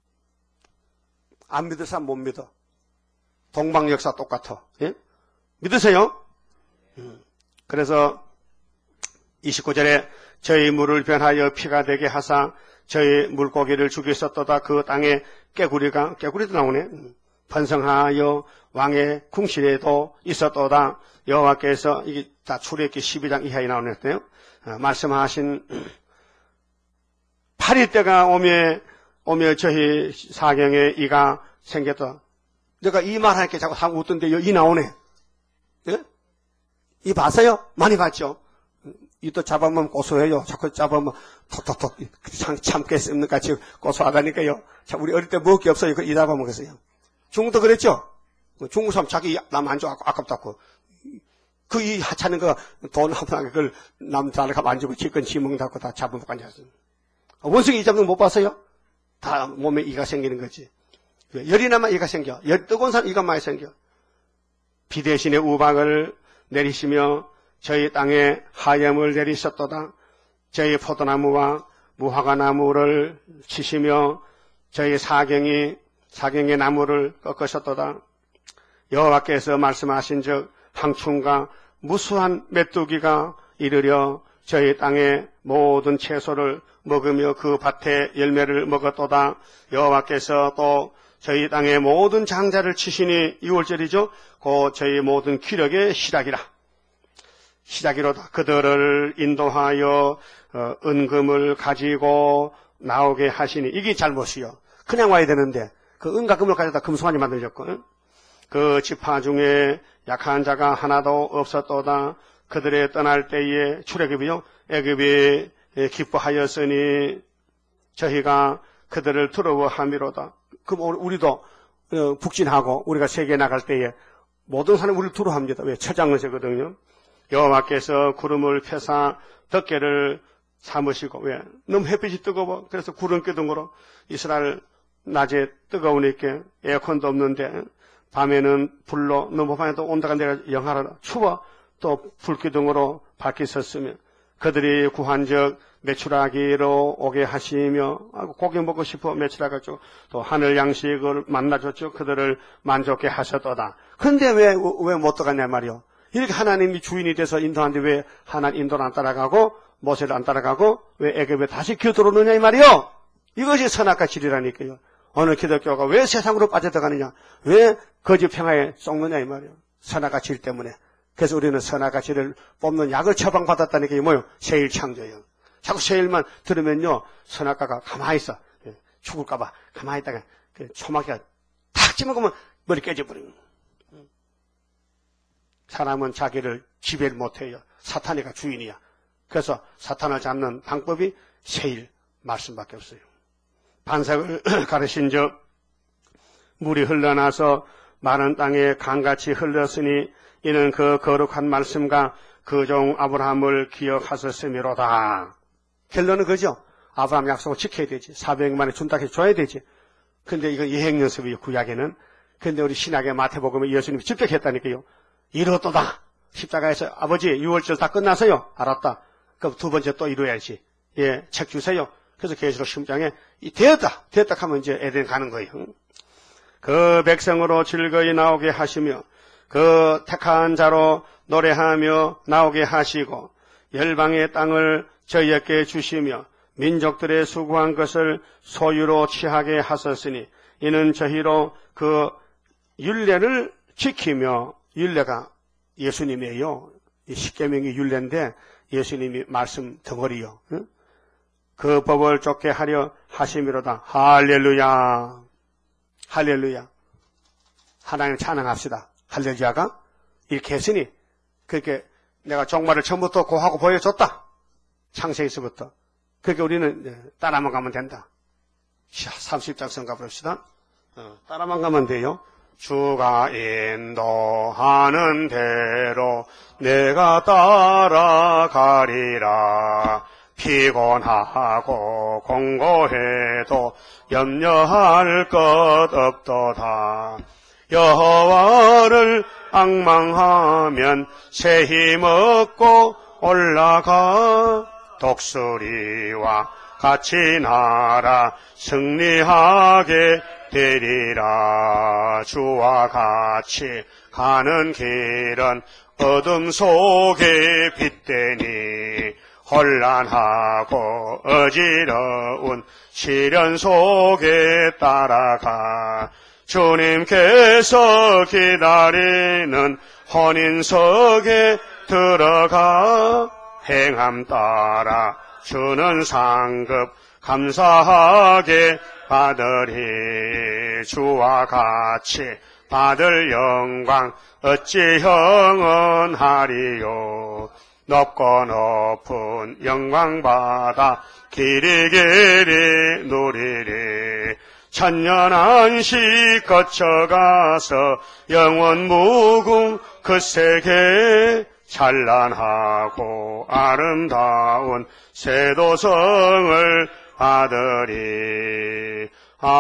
안 믿을 사람 못 믿어. 동방 역사 똑같아. 예? 믿으세요? 음. 그래서 이십구 절에 저희 물을 변하여 피가 되게 하사 저희 물고기를 죽이셨도다. 그 땅에 깨구리가 깨구리도 나오네. 음. 번성하여 왕의 궁실에도 있었도다. 여호와께서 이게 다 출애굽기 십이 장 이하에 나오는데요. 어, 말씀하신 팔 일 때가 오며 오며 저희 사경에 이가 생겼다. 내가 이 말하니까 자꾸 하고 웃던데 이 나오네. 예? 이 봤어요? 많이 봤죠? 이 또 잡으면 고소해요. 자꾸 잡으면 톡톡톡 참, 참겠습니까? 지금 고소하다니까요. 자, 우리 어릴 때 먹을 게 없어요. 이 잡아먹었어요 중국도 그랬죠? 중국 사람 자기 남 안 줘 아깝다고. 그 이 하찮은 거 돈 하나 그걸 남 자네가 만지고 지건 지먹는다고 다 잡아먹고 앉았어요. 원숭이 이 잡는 거 못 봤어요? 다 몸에 이가 생기는 거지. 열이 나면 이가 생겨. 열 뜨거운 사람 이가 많이 생겨. 비 대신에 우박을 내리시며 저희 땅에 하염을 내리셨도다. 저희 포도나무와 무화과나무를 치시며 저희 사경이 사경의 나무를 꺾으셨도다. 여호와께서 말씀하신즉 황충과 무수한 메뚜기가 이르려 저희 땅의 모든 채소를 먹으며 그 밭의 열매를 먹었도다. 여호와께서 또 저희 땅의 모든 장자를 치시니 유월절이죠. 그 저희 모든 기력의 시작이라. 시작이로다. 그들을 인도하여 어, 은금을 가지고 나오게 하시니 이게 잘못이요. 그냥 와야 되는데 그 은과 금을 가져다 금송아지 만들렸고 응? 그 지파 중에 약한 자가 하나도 없었도다. 그들의 떠날 때에 출애굽이요 애굽이 기뻐하였으니 저희가 그들을 두려워함이로다. 그럼 우리도 북진하고 우리가 세계에 나갈 때에 모든 사람이 우리를 두려워합니다. 왜? 처장은세거든요. 여호와께서 구름을 펴사 덮개를 삼으시고 왜? 너무 햇빛이 뜨거워. 그래서 구름 기둥으로 이스라엘 낮에 뜨거우니까 에어컨도 없는데 밤에는 불로 너무 밤에도 온도가 내가 영하라 추워 또 불기둥으로 밝히 섰으며 그들이 구한적 메추라기로 오게 하시며 고기 먹고 싶어 메추라기죠. 또 하늘 양식을 만나줬죠. 그들을 만족해 하셨도다. 그런데 왜 왜 못 들어갔냐 말이요. 이렇게 하나님이 주인이 돼서 인도하는데 왜 하나님 인도를 안 따라가고 모세를 안 따라가고 왜 애굽에 다시 기어들어오느냐 이 말이요. 이것이 선악과 질이라니까요. 어느 기독교가 왜 세상으로 빠져들어가느냐, 왜 거짓 평화에 썩느냐 이 말이요. 선악과 질 때문에. 그래서 우리는 선악과 질을 뽑는 약을 처방받았다는 게 뭐예요? 세일 창조예요. 자꾸 세일만 들으면요 선악과가 가만히 있어. 죽을까봐 가만히 있다가 초막이가 탁 찌먹으면 머리 깨져버리는. 사람은 자기를 지배를 못해요. 사탄이가 주인이야. 그래서 사탄을 잡는 방법이 세일 말씀밖에 없어요. 반석을 가르신 적 물이 흘러나서 마른 땅에 강같이 흘렀으니 이는 그 거룩한 말씀과 그 종 아브라함을 기억하셨음이로다. 결론은 그죠. 아브라함 약속을 지켜야 되지. 사백만에 준다 해서 줘야 되지. 근데 이건 예행연습이에요. 구약에는. 근데 우리 신약의 마태복음에 예수님이 집백했다니까요. 이루었도다. 십자가에서 아버지 유월절 다 끝나서요. 알았다. 그럼 두 번째 또 이루어야지. 예, 책 주세요. 그래서 계시록 십 장에 이 되었다. 되었다 하면 이제 에덴 가는 거예요. 그 백성으로 즐거이 나오게 하시며 그 택한 자로 노래하며 나오게 하시고 열방의 땅을 저희에게 주시며 민족들의 수고한 것을 소유로 취하게 하셨으니 이는 저희로 그 율례를 지키며 율례가 예수님이에요. 이 십계명이 율례인데 예수님이 말씀 덩어리요. 그 법을 쫓게 하려 하심이로다. 할렐루야. 할렐루야. 하나님 찬양합시다. 할렐루야가 이렇게 했으니 그렇게 내가 종말을 처음부터 고하고 보여줬다. 창세기서부터. 그렇게 우리는 따라만 가면 된다. 삼십 장 성가 부릅시다. 어, 따라만 가면 돼요. 주가 인도하는 대로 내가 따라가리라. 피곤하고 공고해도 염려할 것 없도다. 여호와를 앙망하면 새 힘 얻고 올라가 독수리와 같이 날아 승리하게 되리라. 주와 같이 가는 길은 어둠 속에 빛되니 혼란하고 어지러운 시련 속에 따라가 주님께서 기다리는 혼인석에 들어가 행함 따라 주는 상급 감사하게 받으리. 주와 같이 받을 영광 어찌 형언하리요. 높고 높은 영광 받아 길이 길이 누리리. 천년 안식 거쳐가서 영원 무궁 그 세계 찬란하고 아름다운 새 도성을 아들이.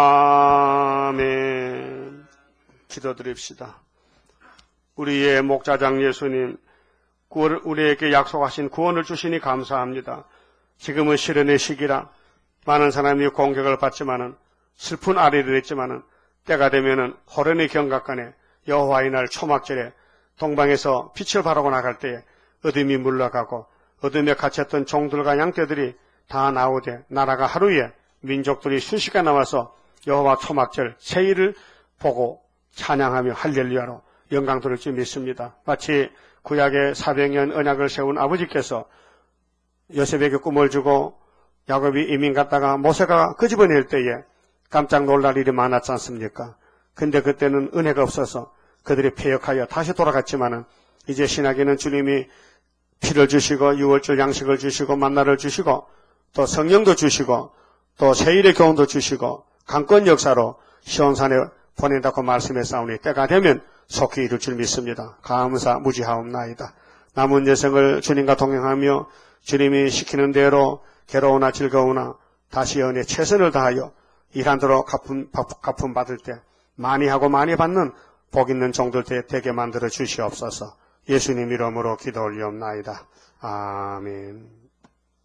아멘. 기도드립시다. 우리의 목자장 예수님, 우리에게 약속하신 구원을 주시니 감사합니다. 지금은 시련의 시기라 많은 사람이 공격을 받지만은 슬픈 아리를 했지만은 때가 되면은 호련의 경각간에 여호와의 날 초막절에 동방에서 빛을 발하고 나갈 때에 어둠이 물러가고 어둠에 갇혔던 종들과 양떼들이 다 나오되 나라가 하루에 민족들이 순식간 나와서 여호와 초막절 세일을 보고 찬양하며 할렐루야로 영광 돌릴 줄 믿습니다. 마치 구약의 사백 년 언약을 세운 아버지께서 요셉에게 꿈을 주고 야곱이 이민 갔다가 모세가 끄집어낼 때에 깜짝 놀랄 일이 많았지 않습니까? 근데 그때는 은혜가 없어서 그들이 패역하여 다시 돌아갔지만은 이제 신학에는 주님이 피를 주시고 유월절 양식을 주시고 만나를 주시고 또 성령도 주시고 또 세일의 교훈도 주시고 강권 역사로 시온산에 보낸다고 말씀했사오니 때가 되면 속히 이룰 줄 믿습니다. 감사 무지하옵나이다. 남은 여생을 주님과 동행하며 주님이 시키는 대로 괴로우나 즐거우나 다시 은혜 최선을 다하여 일한대로 갚음, 갚음 받을 때 많이 하고 많이 받는 복 있는 종들 되게 만들어 주시옵소서. 예수님 이름으로 기도 올리옵나이다. 아멘.